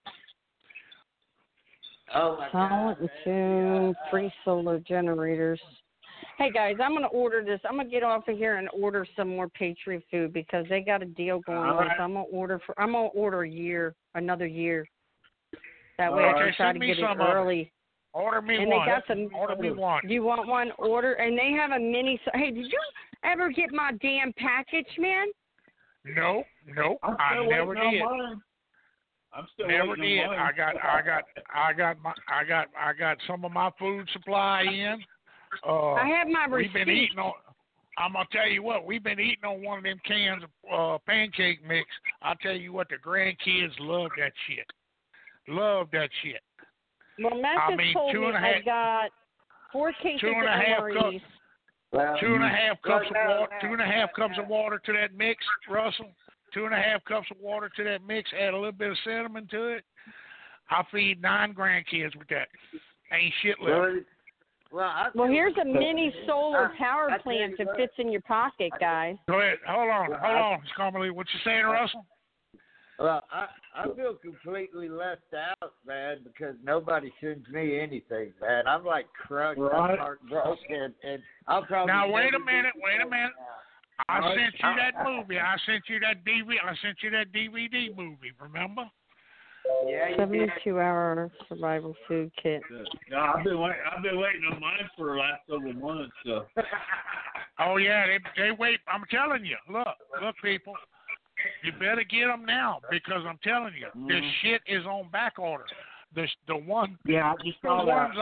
Oh my God. 2 free solar generators. Hey guys, I'm gonna order this. I'm gonna get off of here and order some more Patriot food because they got a deal going on. So I'm gonna order another year. That way I Okay, can try to send me get it some of it. early. Order me And one. they got some. Order me one. You want one? Order. And they have a mini. Hey, did you ever get my damn package, man? No, I'm I still never waiting did. on mine. I'm still Never waiting did. on mine. I got some of my food supply in. I have my We've been receipt. eating on. I'm gonna tell you what. We've been eating on one of them cans of pancake mix. I'll tell you what. The grandkids love that shit. Love that shit. Well, Matt I just mean, told two me and a I half- got 4 cases two and of a half MREs. Well, 2.5 cups of no, water. 2.5 cups of water to that mix, Russell. 2.5 cups of water to that mix. Add a little bit of cinnamon to it. I feed 9 grandkids with that. Ain't shit left. Well, here's a mini solar power I tell plant you that what. fits in your pocket, guys. Go ahead. Hold on, Carmelita. What you saying, Russell? Well, I feel completely left out, man, because nobody sends me anything, man. I'm like crushed, Right. I'm heartbroken, and I'll probably. Now, wait a never minute. get I Right. sent you that movie. I sent you that DVD movie. Remember? Yeah, you did. 72-hour survival food kit. No, I've been waiting on mine for the last several months. So. Oh yeah, they wait. I'm telling you. Look, people. You better get them now because I'm telling you, this shit is on back order. The ones Yeah, I just saw that.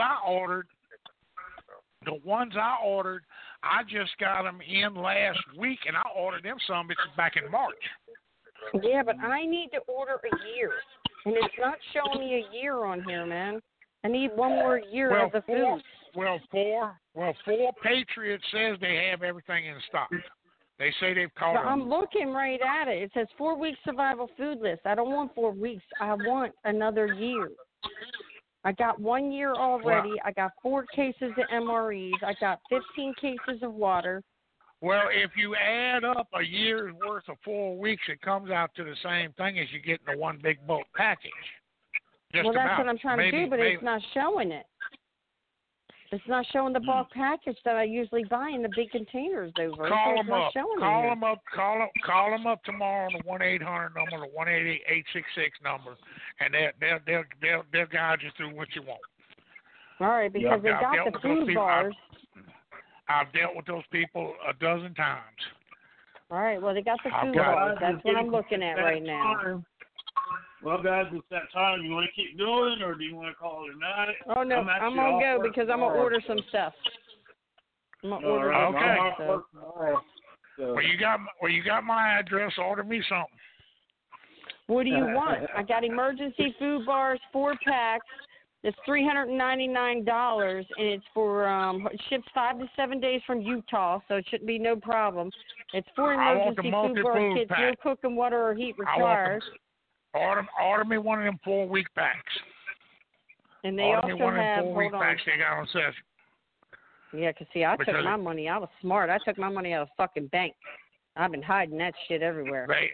The ones I ordered, I just got them in last week, and I ordered them some bitches back in March. Yeah, but I need to order a year, and it's not showing me a year on here, man. I need one more year of the food. Four Patriot says they have everything in stock. They say they've caught But them. I'm looking right at it. It says 4-week survival food list. I don't want 4 weeks. I want another year. I got 1 year already. Wow. I got 4 cases of MREs. I got 15 cases of water. Well, if you add up a year's worth of 4 weeks, it comes out to the same thing as you get in the one big bulk package. Just Well, that's about. what I'm trying to do, but it's not showing it. It's not showing the bulk package that I usually buy in the big containers over. Call It's them not up. showing Call it them up. Call them up tomorrow on the 1-800 number, the 1-866 number, and they'll guide you through what you want. All right, because they I've got dealt the with those food people. bars. I've dealt with those people a dozen times. All right, well, they got the I've food got- bars. That's what I'm looking at right now. Well, guys, it's that time. You want to keep going, or do you want to call it a night? Oh, no, I'm going to go because I'm going to order some stuff. I'm going to order some Okay. stuff. So. Well, you got my address. Order me something. What do you want? I got emergency food bars, 4 packs. It's $399, and it's for it ships 5 to 7 days from Utah, so it shouldn't be no problem. It's 4 I want the emergency food bar multi-food kits, no pack. cooking water or heat I want required. Order me one of them 4-week packs. And they Order me also one of have, them 4-week hold on. packs they got on session. Yeah, 'cause see, I took Because my money. I was smart. I took my money out of fucking bank. I've been hiding that shit everywhere. Right.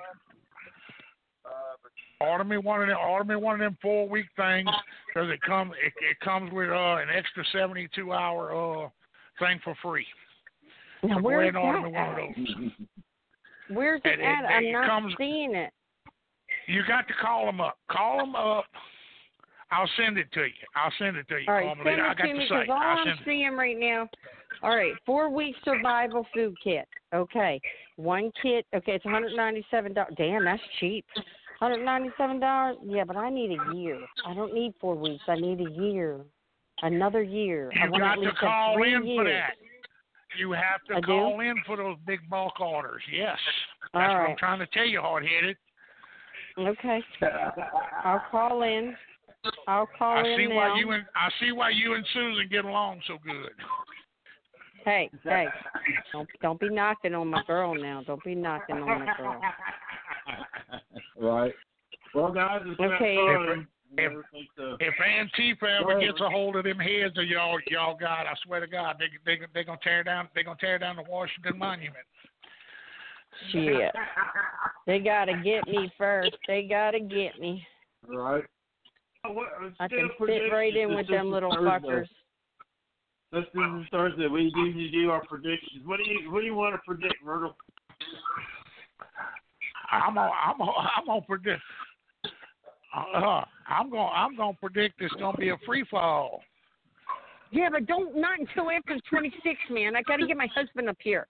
Order me one of them 4-week things because it comes with an extra 72-hour thing for free. Now, So go where's ahead and order me that one of at? those. Where's it at? I'm not comes- seeing it. You got to call them up. Call them up. I'll send it to you. All right, send Carmelita. I it got to me the because site. all I'll I'm send it. seeing right now. All right, 4-week survival food kit. Okay, 1 kit. Okay, it's $197. Damn, that's cheap. $197. Yeah, but I need a year. I don't need 4 weeks. I need a year. Another year. I You want got at to least call 3 in years. for that. You have to I do? call in for those big bulk orders. Yes. All That's what right. I'm trying to tell you, hard-headed. Okay, I'll call in. I'll call I in see now. I see why you and Susan get along so good. Hey, don't be knocking on my girl now. Don't be knocking on my girl. Right. Well, guys, it's Okay. If Antifa ever gets a hold of them heads of y'all got, I swear to God, they're gonna tear down the Washington Monument. Shit. They gotta get me first. They gotta get me. Right. I can fit right in with them little fuckers. This is Thursday. We usually do our predictions. What do you want to predict, Myrtle? I'm gonna predict it's gonna be a free fall. Yeah, but not until after the 26th, man. I got to get my husband up here.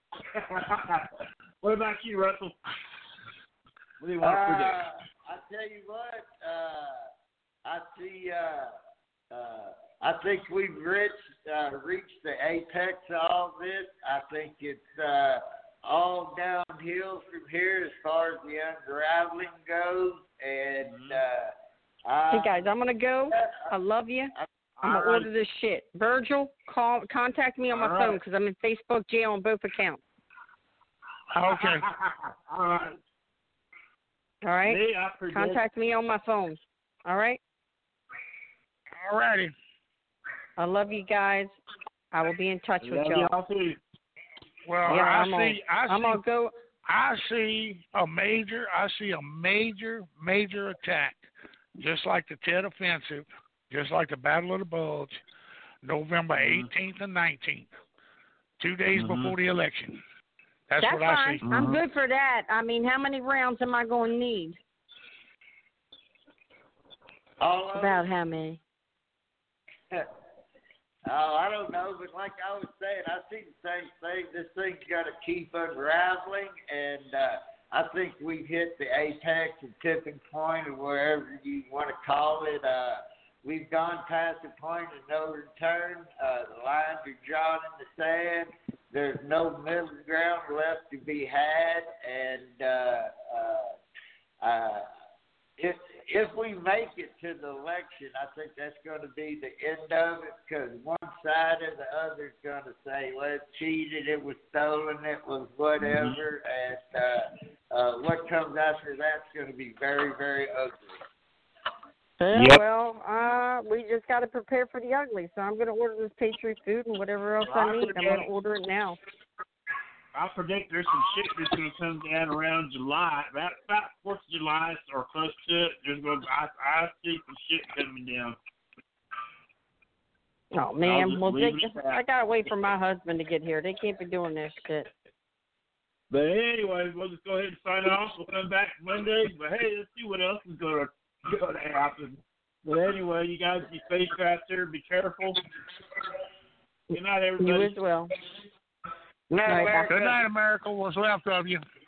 What about you, Russell? What do you want to predict? I tell you what, I think we've reached the apex of all this. I think it's all downhill from here as far as the unraveling goes. And hey guys, I'm gonna go. I love you. I'm gonna order this shit. Virgil, contact me on my phone because I'm in Facebook jail on both accounts. Okay. All right. All right. Me, I predict. Contact me on my phone. All right. All righty. I love you guys. I will be in touch with y'all. Well, Yeah, I see a major attack, just like the Tet Offensive, just like the Battle of the Bulge, November 18th and 19th, 2 days before the election. That's what fine. I see. I'm good for that. I mean, how many rounds am I going to need? About how many? Oh, I don't know, but like I was saying, I see the same thing. This thing's got to keep unraveling, and I think we've hit the apex and tipping point, or wherever you want to call it. We've gone past the point of no return. The lines are drawn in the sand. There's no middle ground left to be had, and if we make it to the election, I think that's going to be the end of it, because one side or the other is going to say, well, it cheated, it was stolen, it was whatever, and what comes after that's going to be very, very ugly. Well, we just got to prepare for the ugly, so I'm going to order this Patriot food and whatever else I need. I'm going to order it now. I predict there's some shit that's going to come down around July, about 4th of July or close to it. I see some shit coming down. Oh man, I gotta wait for my husband to get here. They can't be doing this shit. But anyway, we'll just go ahead and sign off. We'll come back Monday. But hey, let's see what else is going to happen. But anyway, you guys be safe out there. Be careful. Good night, everybody. You as well. Good night, America. What's left of you?